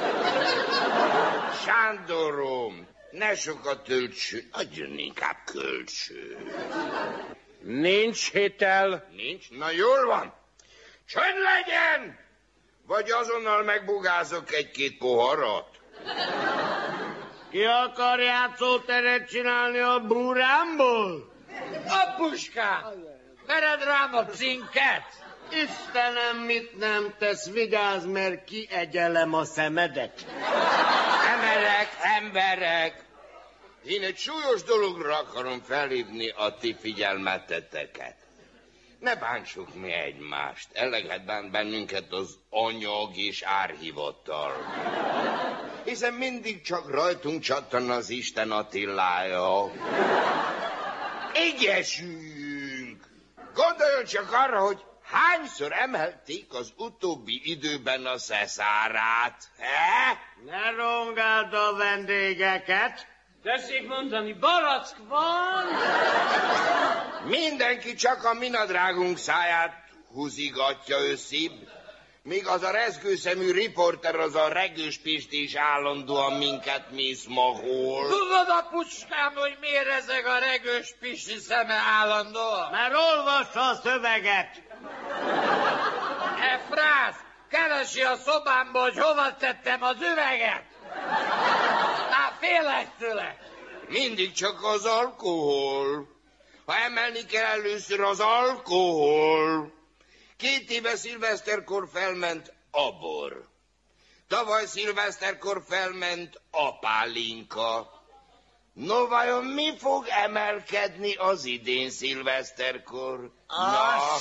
Sándorom, ne sokat töltső, adjon inkább kölcső. Nincs hitel. Nincs? Na jól van. Csönd legyen! Vagy azonnal megbugázok egy-két poharat. Ki akar játszóteret csinálni a búrámból? Apuskám, vered rám a cinket? Istenem, mit nem tesz, vigyázz, mert kiegyelem a szemedet. Emerek, emberek! Én egy súlyos dologra akarom felhívni a ti figyelmeteteket. Ne bántsuk mi egymást, eleget bánt bennünket az anyag és árhivatal. Hiszen mindig csak rajtunk csattan az Isten Attilája. Egyesüljünk! Gondoljon csak arra, hogy hányszor emelték az utóbbi időben a szeszárát, he? Ne rongáld a vendégeket! Tessék mondani, barack van! Mindenki csak a minadrágunk száját húzigatja összibb, míg az a rezgőszemű riporter, az a Regős Pisti is állandóan minket miszmahol. Tudod, apuskám, hogy miért rezeg a Regős Pisti szeme állandóan? Mert olvassa a szöveget! Efrász, keresi a szobámba, hogy hova tettem az üveget! Már félek tőle! Mindig csak az alkohol. Ha emelni kell, először az alkohol. Két éve szilveszterkor felment a bor. Tavaly szilveszterkor felment a pálinka. No, vajon mi fog emelkedni az idén szilveszterkor? A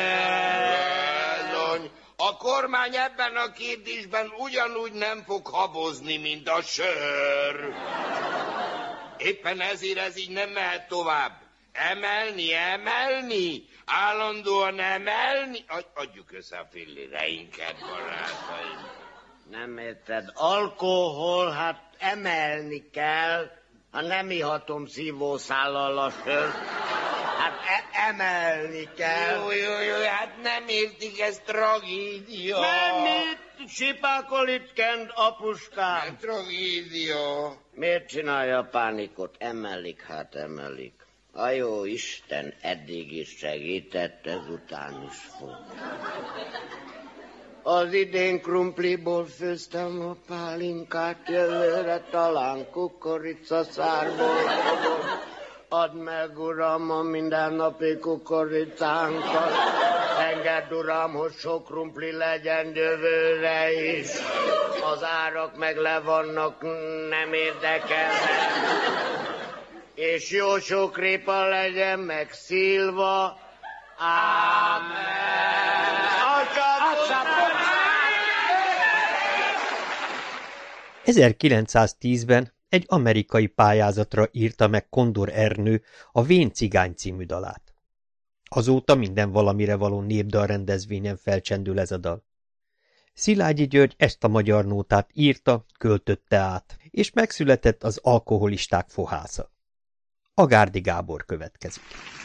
sör! A kormány ebben a kérdésben ugyanúgy nem fog habozni, mint a sör. Éppen ezért ez így nem mehet tovább. Emelni, emelni, állandóan emelni. Adjuk össze a filléreinket, barátaim. Nem érted, alkohol, hát emelni kell. Ha nem ihatom szívószállal a sört, hát e- emelni kell. Jó, jó, jó, hát nem értik, ez tragédia. Nem, mit sipákol itt kent, apuskám? Nem tragédia. Miért csinálja a pánikot? Emelik, hát emelik. A jó Isten eddig is segített, ezután is fog. Az idén krumpliból főztem a pálinkát, jövőre talán kukoricaszárból fogom. Add meg, uram, a mindennapi kukoricánkat. Engedd, uram, hogy sok krumpli legyen jövőre is. Az árak meg le vannak, nem érdekelnek. És jó sok répa legyen meg szilva. Ámen. ezerkilencszáztízben egy amerikai pályázatra írta meg Kondor Ernő a Vén cigány című dalát. Azóta minden valamire való népdal rendezvényen felcsendül ez a dal. Szilágyi György ezt a magyar nótát írta, költötte át, és megszületett az Alkoholisták fohásza. Agárdi Gábor következik.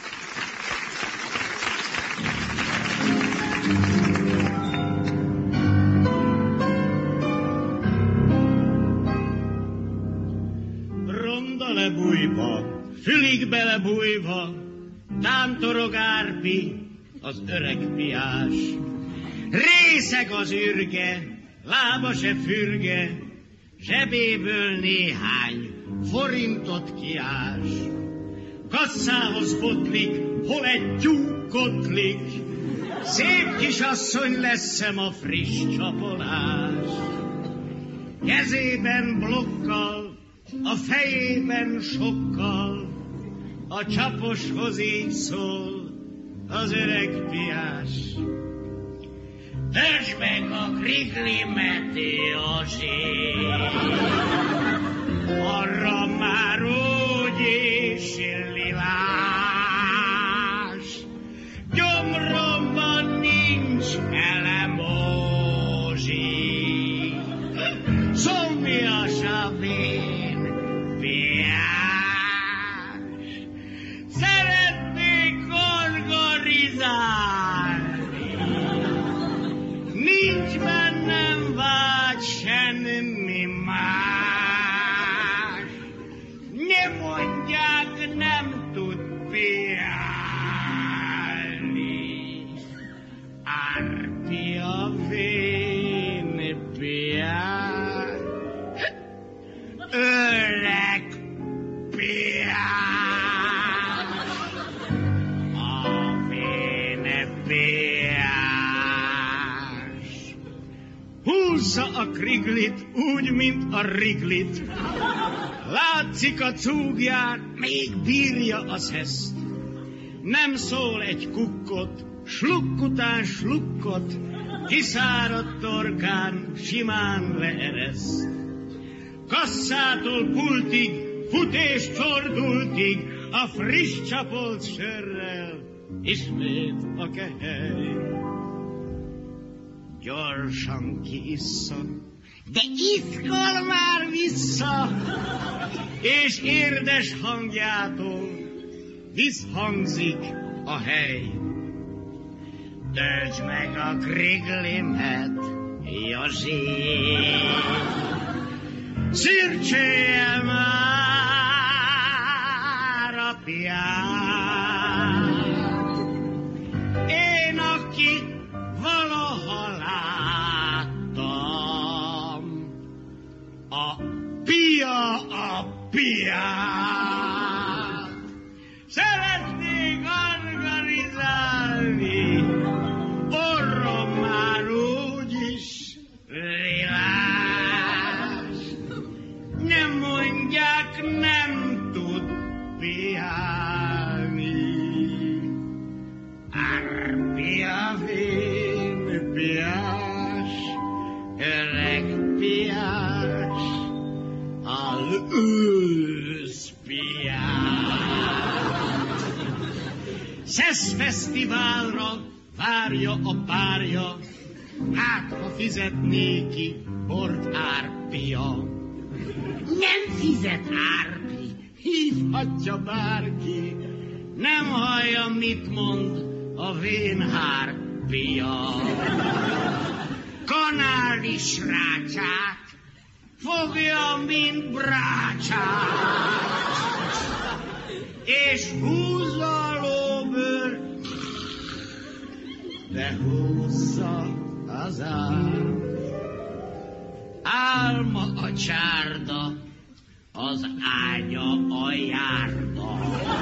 Ronda lebújva, fülig belebújva, tántorog Árpi, az öreg piás. Részeg az ürge, lába se fürge, zsebéből néhány forintot kiás. Kasszához botlik, hol egy tyúk kotlik, szép kisasszony leszem a friss csapolás. Kezében blokkal, a fejében sokkal, a csaposhoz így szól az öreg piás. Törzs meg a kriklimet, Józsi, arra már úgyis lilás. Gyomromban nincs elemózsi, szomjas a vén piás. Szeretnék organizálni, nincs nincs bennem vágy semmi más. Ne mondják, nem tud piálni. Árpi a vén piál. Öreg piál. A vén piás. Húzza a kriglit úgy, mint a riglit. Látszik a cúgján, még bírja a szeszt. Nem szól egy kukkot, slukk után slukkot, kiszáradt torkán simán leereszt. Kasszától pultig, fut és csordultig, a friss csapolt sörrel ismét a kehely. Gyorsan kiissza, de iszkol már vissza, és érdes hangjától visszhangzik a hely. Töltsd meg a kriglimet, Josi, szürcsélje már a piát. Én, aki valaha láttam, a pia a piát. Szeretnék organizálni, orrom már úgyis rilás. Nem mondják, nem tud piálni. Árpia vén piás, öreg piás, al ősz piás. Szesz fesztiválra várja a párja, hát ha fizetné ki bort Árpia. Nem fizet Árpi, hívhatja bárki, nem hallja, mit mond a vén Árpia. Kanári srácsát fogja, mint brácsát, és húzza a lóbőr, de húzza az ár. Álma a csárda, az ágya a járda,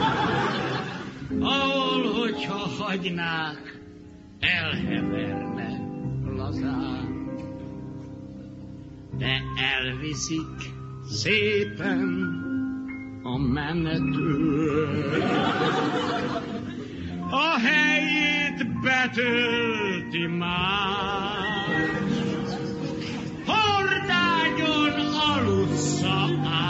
ahol, hogyha hagynák, elheverne lazán. De elviszik szépen a menető, a helyét betölti már. Hordágyon alussza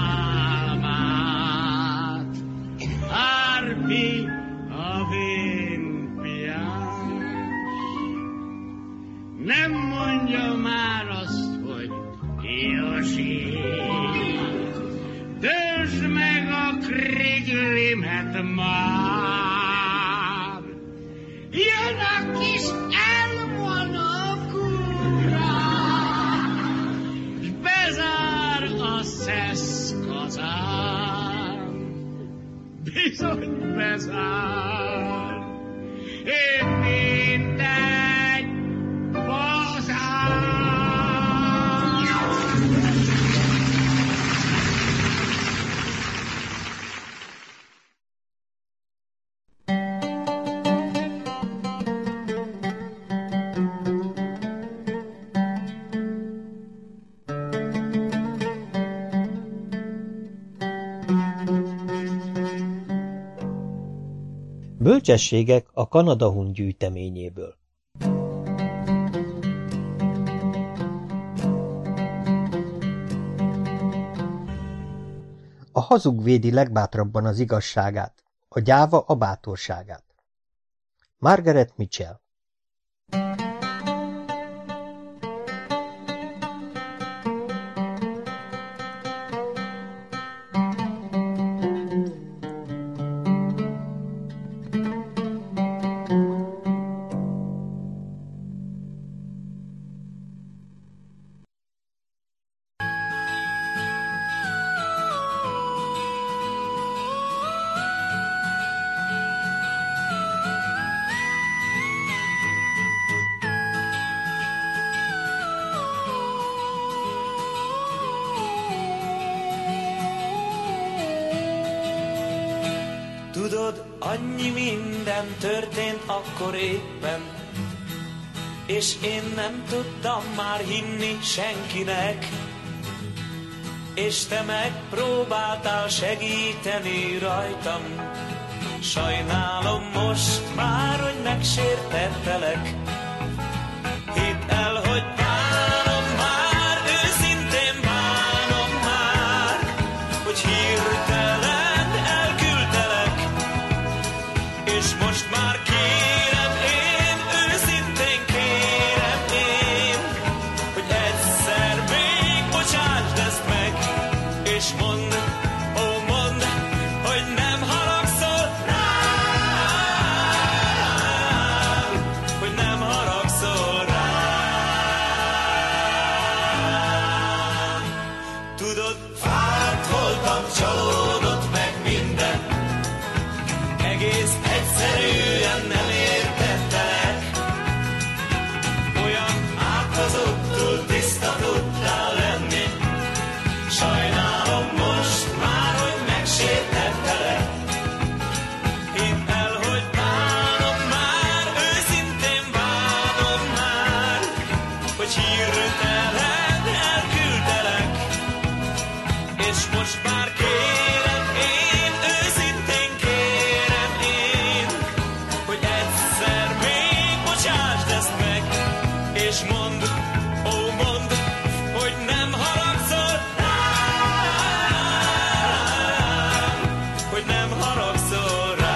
álmát, Árpi a vén piás. Nem mondja már azt, hogy Josi, töltsd meg a kriglimet már. Jön a kis elmonokúra, s bezár a szesz kazán. Bizony bezár, én mindegy bazár. Bölcsességek a Kanada Hun gyűjteményéből. A hazug védi legbátrabban az igazságát, a gyáva a bátorságát. Margaret Mitchell. Annyi minden történt akkor éppen, és én nem tudtam már hinni senkinek, és te megpróbáltál segíteni rajtam. Sajnálom most már, hogy megsértettelek. Hidd el, hogy bánom már, őszintén bánom már, hogy hirtelen elküldtelek, és most már kérem én, őszintén kérem én, hogy egyszer még bocsásd ezt meg, és mondd, ó mondd, hogy nem haragszol rám, hogy nem haragszol rám. Tudod, fáradt voltam, csalódott meg minden, egész egyszerűen nem értettelek. Olyan átkozottul tiszta tudtál lenni. Sajnálom most már, hogy megsértettelek. Hidd el, hogy bánom már, őszintén bánom már, hogy hirtelen elküldtelek, és most már kérem én, őszintén kérem én, hogy egyszer még bocsásd ezt meg, és mondd, ó mondd, hogy nem haragszol rám, hogy nem haragszol rám.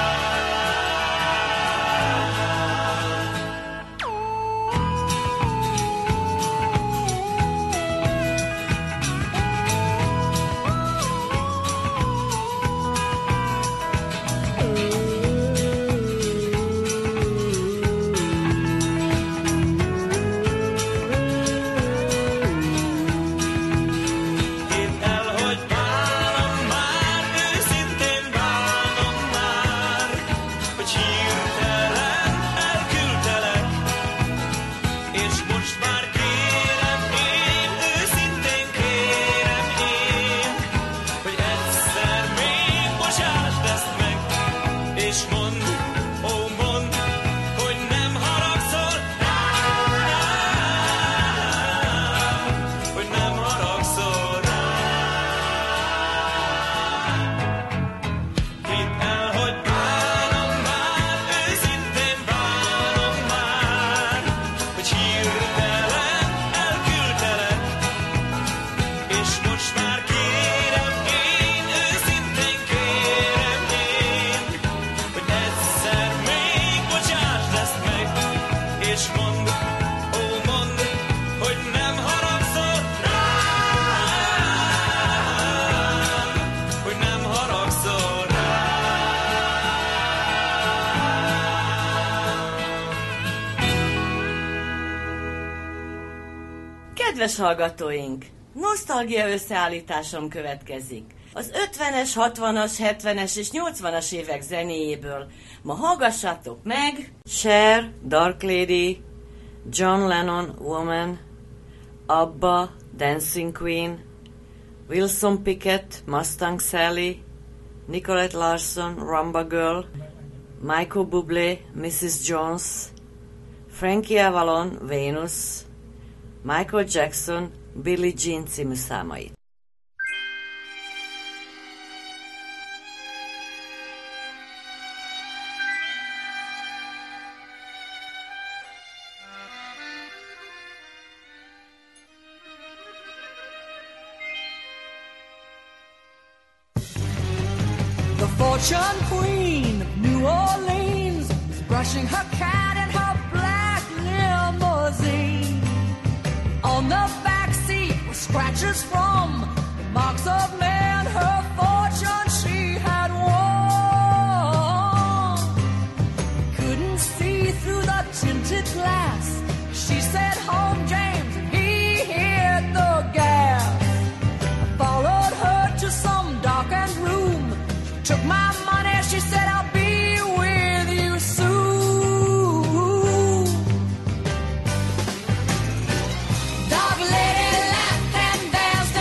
Hidd el, hogy bánom már, őszintén bánom már, hogy hirtelen elküldtelek, és most már kérem én, őszintén kérem én, hogy egyszer még bocsásd ezt meg, és mondd, ó mondd, hogy nem haragszol rám, hogy nem haragszol rám. Hidd el, hogy bánom már, őszintén bánom már, hogy hirtelen elküldtelek, és most már kérem én, őszintén kérem én, hogy egyszer még bocsásd ezt meg, és mondd, ó mondd, hogy nem haragszol rám, hogy nem haragszol rám. Kedves hallgatóink! Nosztalgia összeállításom következik. Az ötvenes, hatvanas, hetvenes és nyolcvanas évek zenéjéből. Ma hallgassátok meg Cher, Dark Lady, John Lennon, Woman, ABBA, Dancing Queen, Wilson Pickett, Mustang Sally, Nicolette Larson, Rumba Girl, Michael Bublé, missus Jones, Frankie Avalon, Venus, Michael Jackson, Billie Jean című számait. The fortune queen of New Orleans is brushing her cat in her black limousine. On the back seat were scratches from the marks of men. Her fortune she had won. Couldn't see through the tinted glass. She said, "Home, James," and he hit the gas. I followed her to some darkened room. She took my money. She said, "I'll be with you soon." Dark lady laughed and danced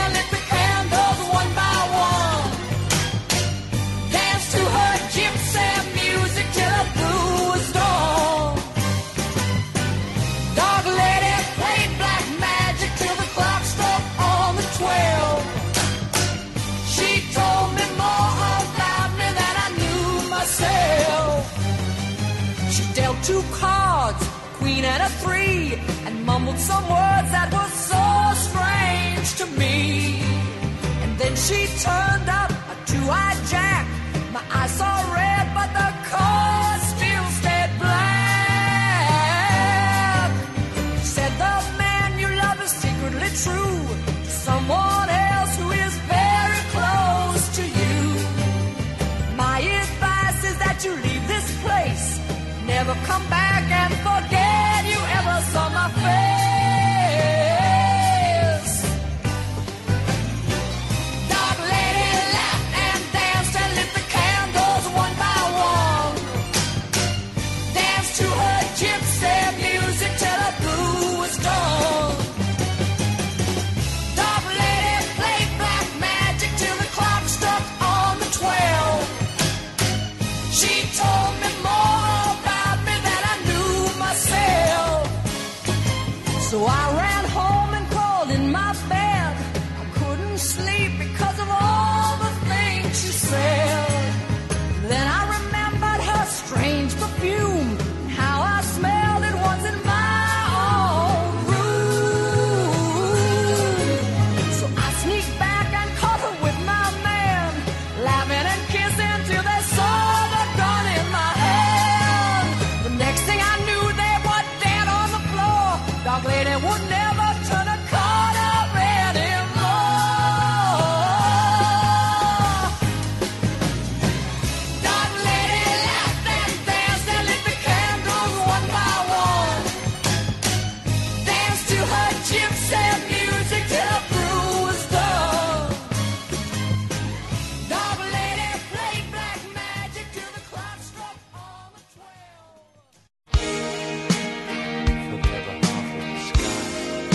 two cards, a queen and a three, and mumbled some words that were so strange to me. And then she turned up a two-eyed jack. My eyes saw red, but the card still stayed black. Said the man you love is secretly true to someone else who is very close to you. My advice is that you leave this place, never come back and forget you ever saw my face. Dark lady laughed and danced and lit the candles one by one. Danced to her gypsy music till the blue was done. Dark lady played black magic till the clock struck on the twelve. She told me more about me than I knew myself. So I ran home and crawled in my bed. I couldn't sleep because of all the things she said. Then I remembered her strange perfume, how I smelled it once in my own room. So I sneaked back and caught her with my man, laughing and kissing till they saw the gun in my hand. The next thing I knew, they were dead on the floor. Dark lady would never turn a corner anymore. Dark lady laughed and danced and lit the candles one by one. Danced to her gypsy music till the brew was done. Dark lady played black magic till the clock struck on the twelve. For the other half of the sky.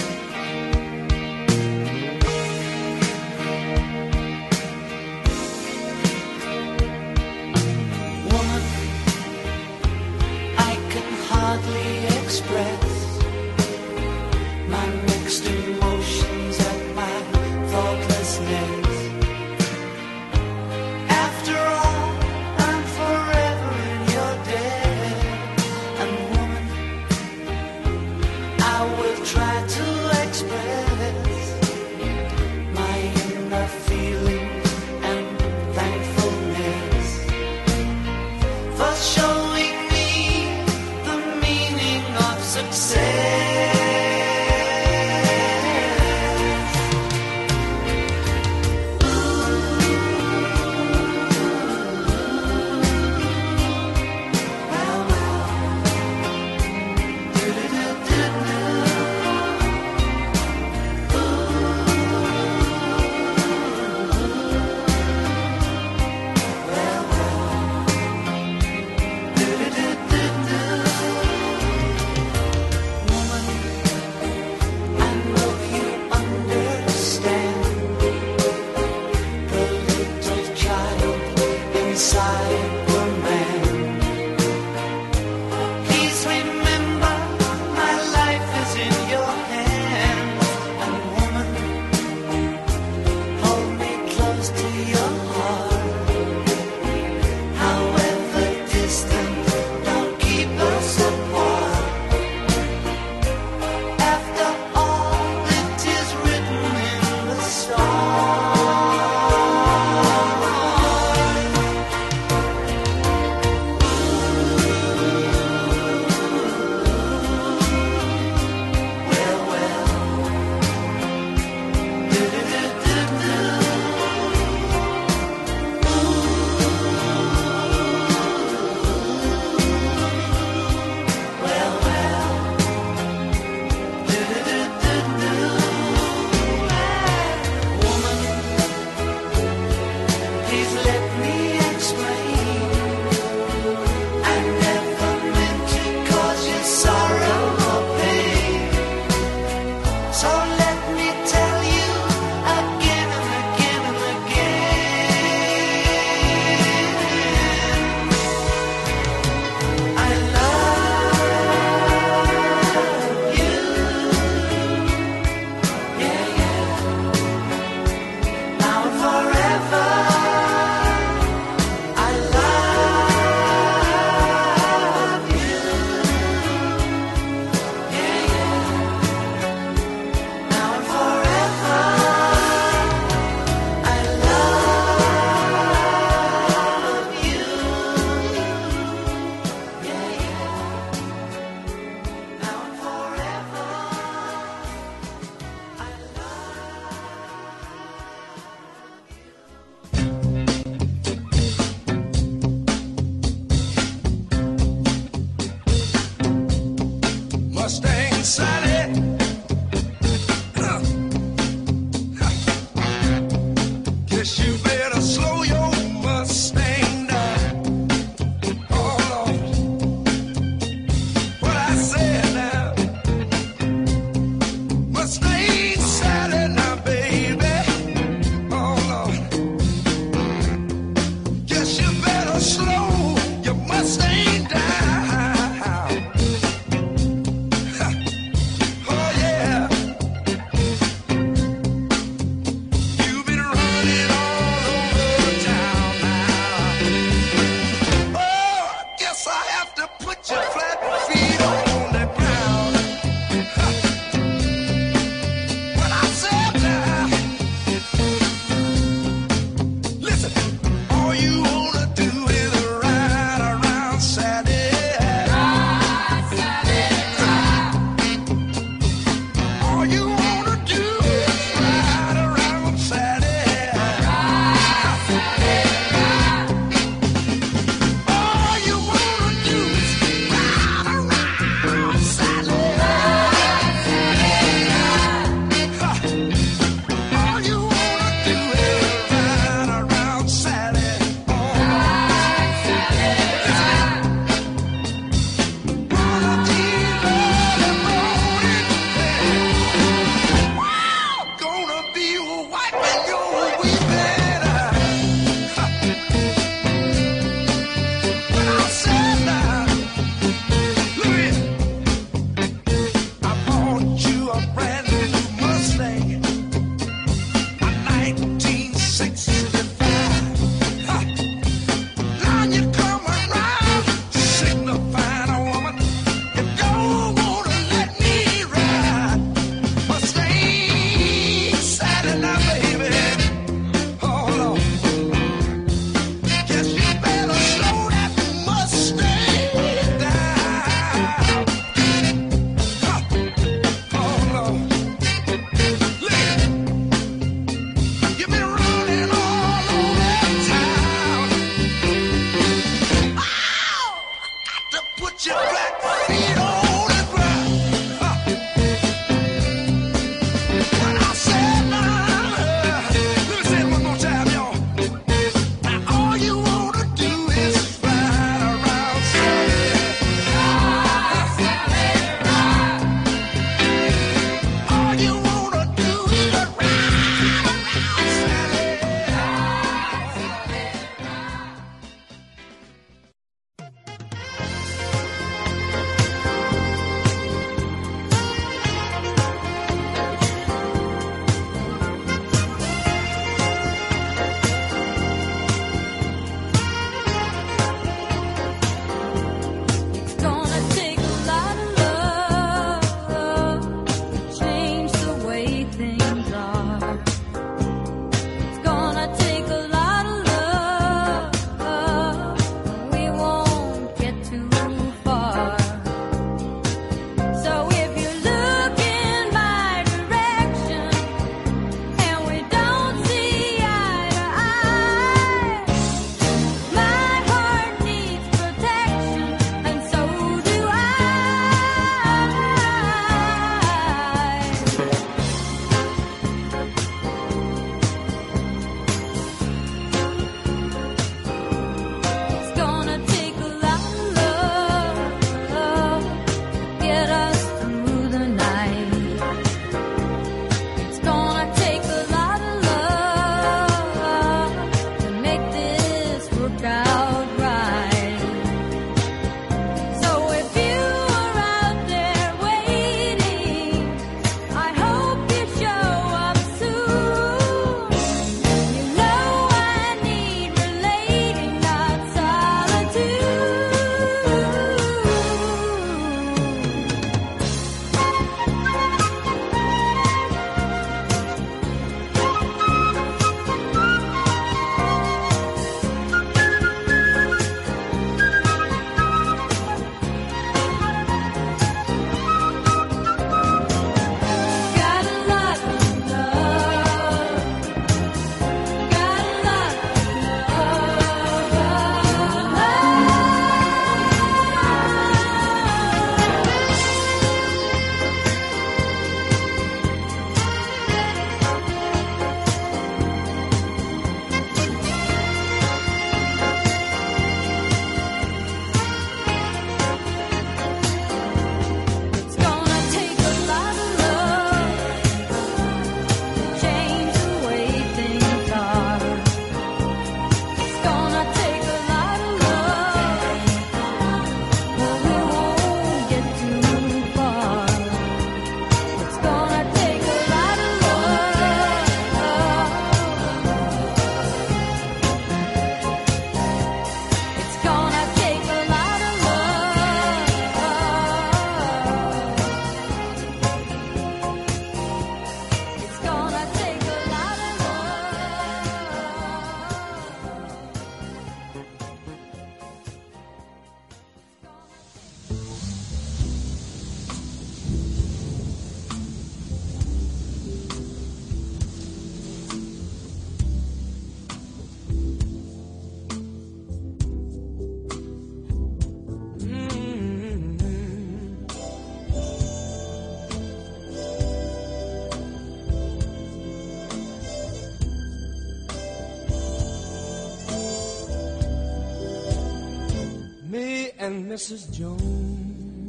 and Missus Jones.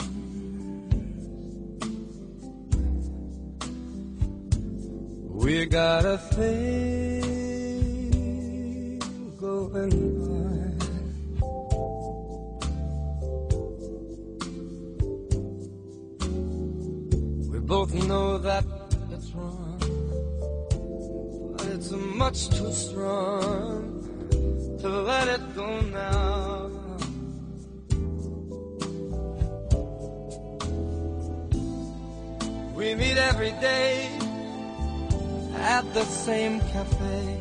We got a thing going on. We both know that it's wrong, but it's much too strong to let it go now. We meet every day at the same cafe,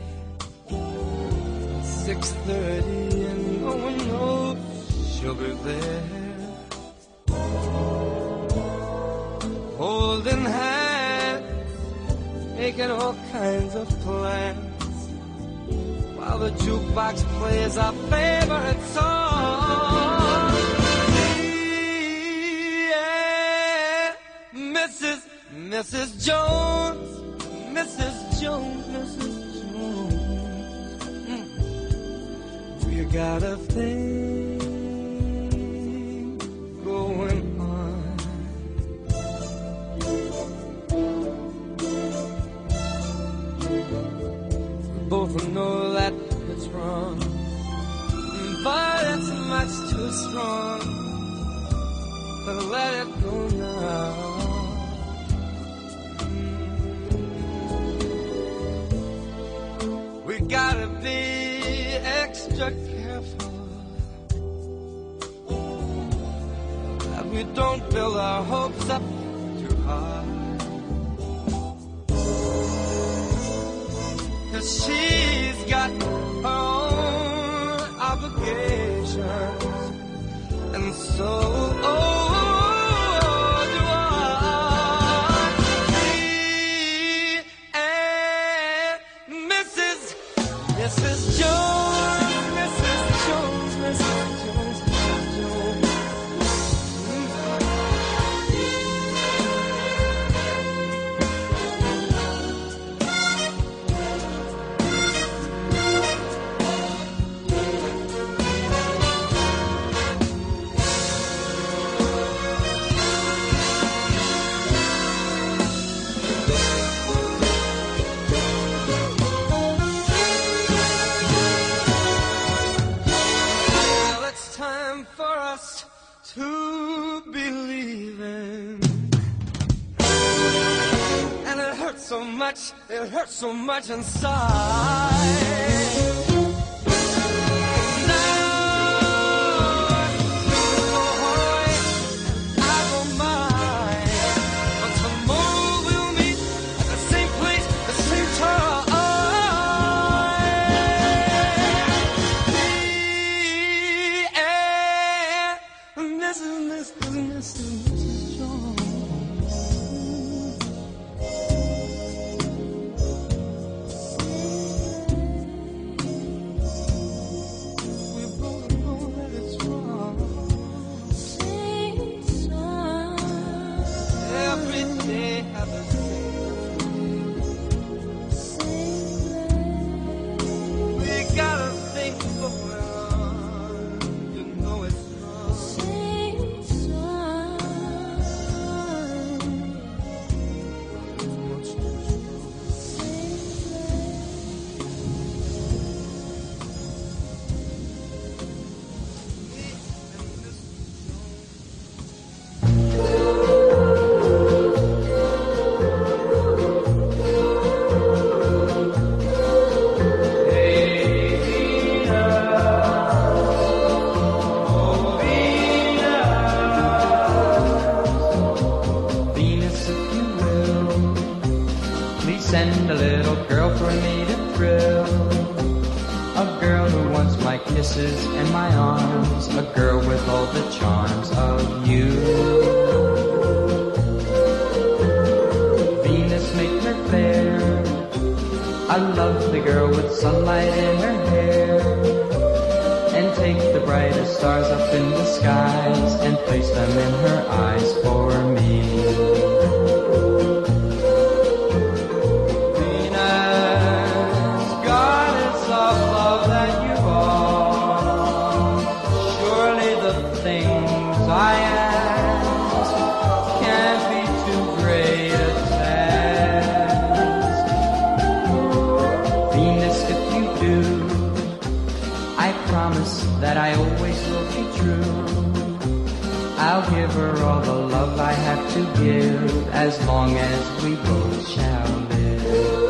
six thirty, and no one knows she'll be there. Holding hands, making all kinds of plans, while the jukebox plays our favorite song. Yeah, Missus Missus Jones, Missus Jones, Missus Jones. Mm. We got a thing going on. We both know that it's wrong, but it's much too strong to let it go now. We gotta be extra careful that we don't build our hopes up too high, 'cause she's got her own obligations, and so oh, do I. Me and Missus Missus Jones, Missus Jones, Missus Jones, Missus Jones. To believe in, and it hurts so much, it hurts so much inside. Send a little girl for me to thrill, a girl who wants my kisses and my arms, a girl with all the charms of you. Venus, make her fair, I love the girl with sunlight in her hair, and take the brightest stars up in the skies and place them in her eyes for me. Thing give her all the love I have to give, as long as we both shall live.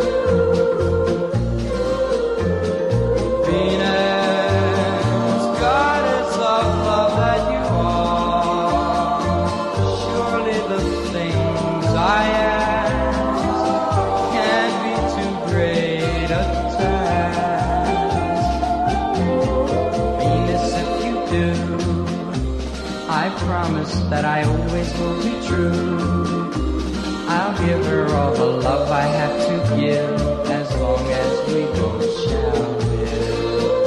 Venus, goddess of love that you are, surely the things I ask can't be too great a task. Venus, if you do, I promise that I always will be true. I'll give her all the love I have to give, as long as we both shall live.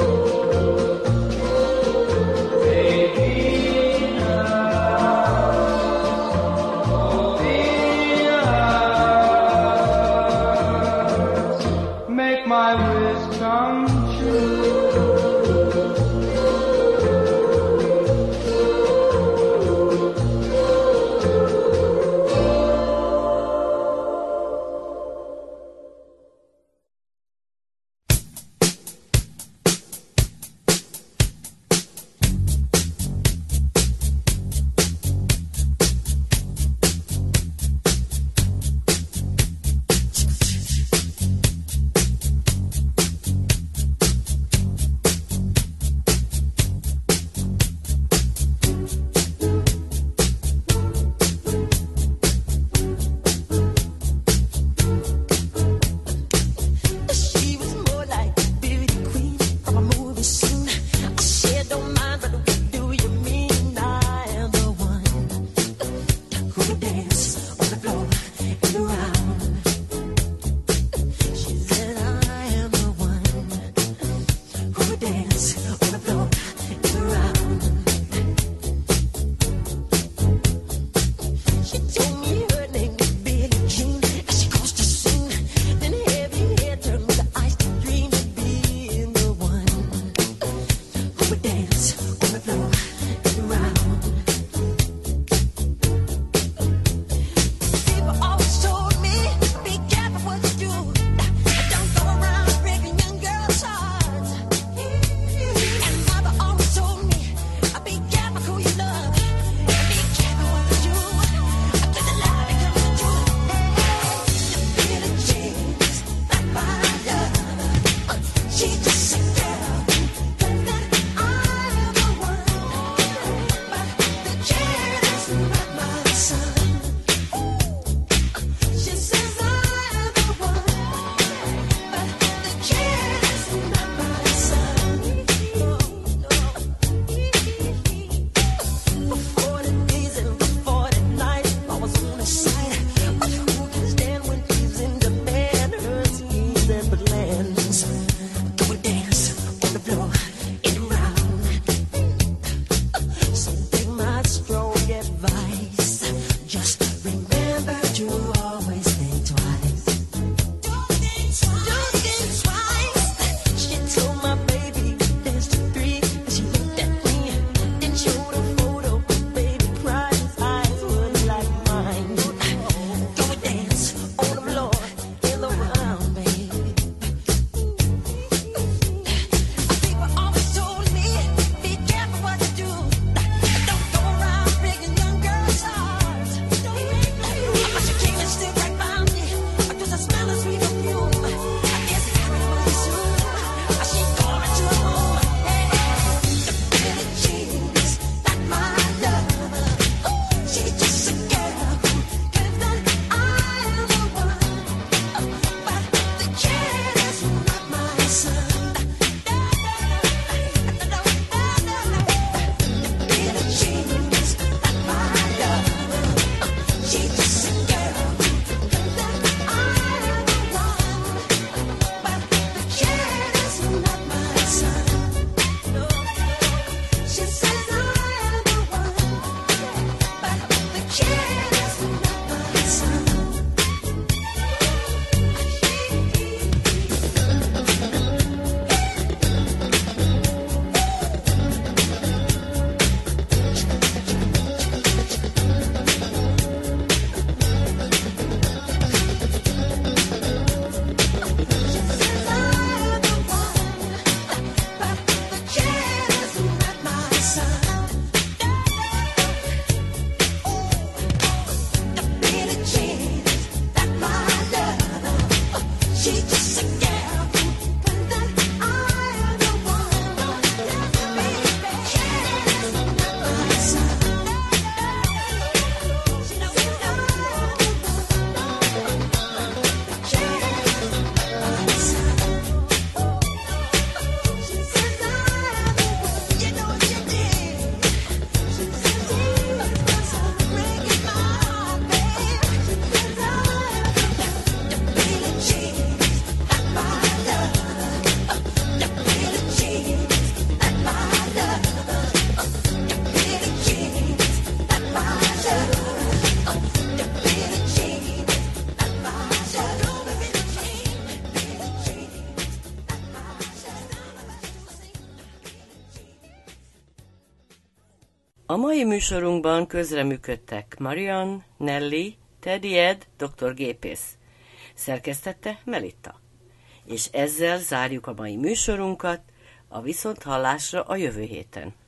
Baby, Venus, make my wish come true. A mai műsorunkban közreműködtek Marian, Nelly, Teddy Ed, doktor Gépész. Szerkesztette Melitta. És ezzel zárjuk a mai műsorunkat, a viszonthallásra a jövő héten.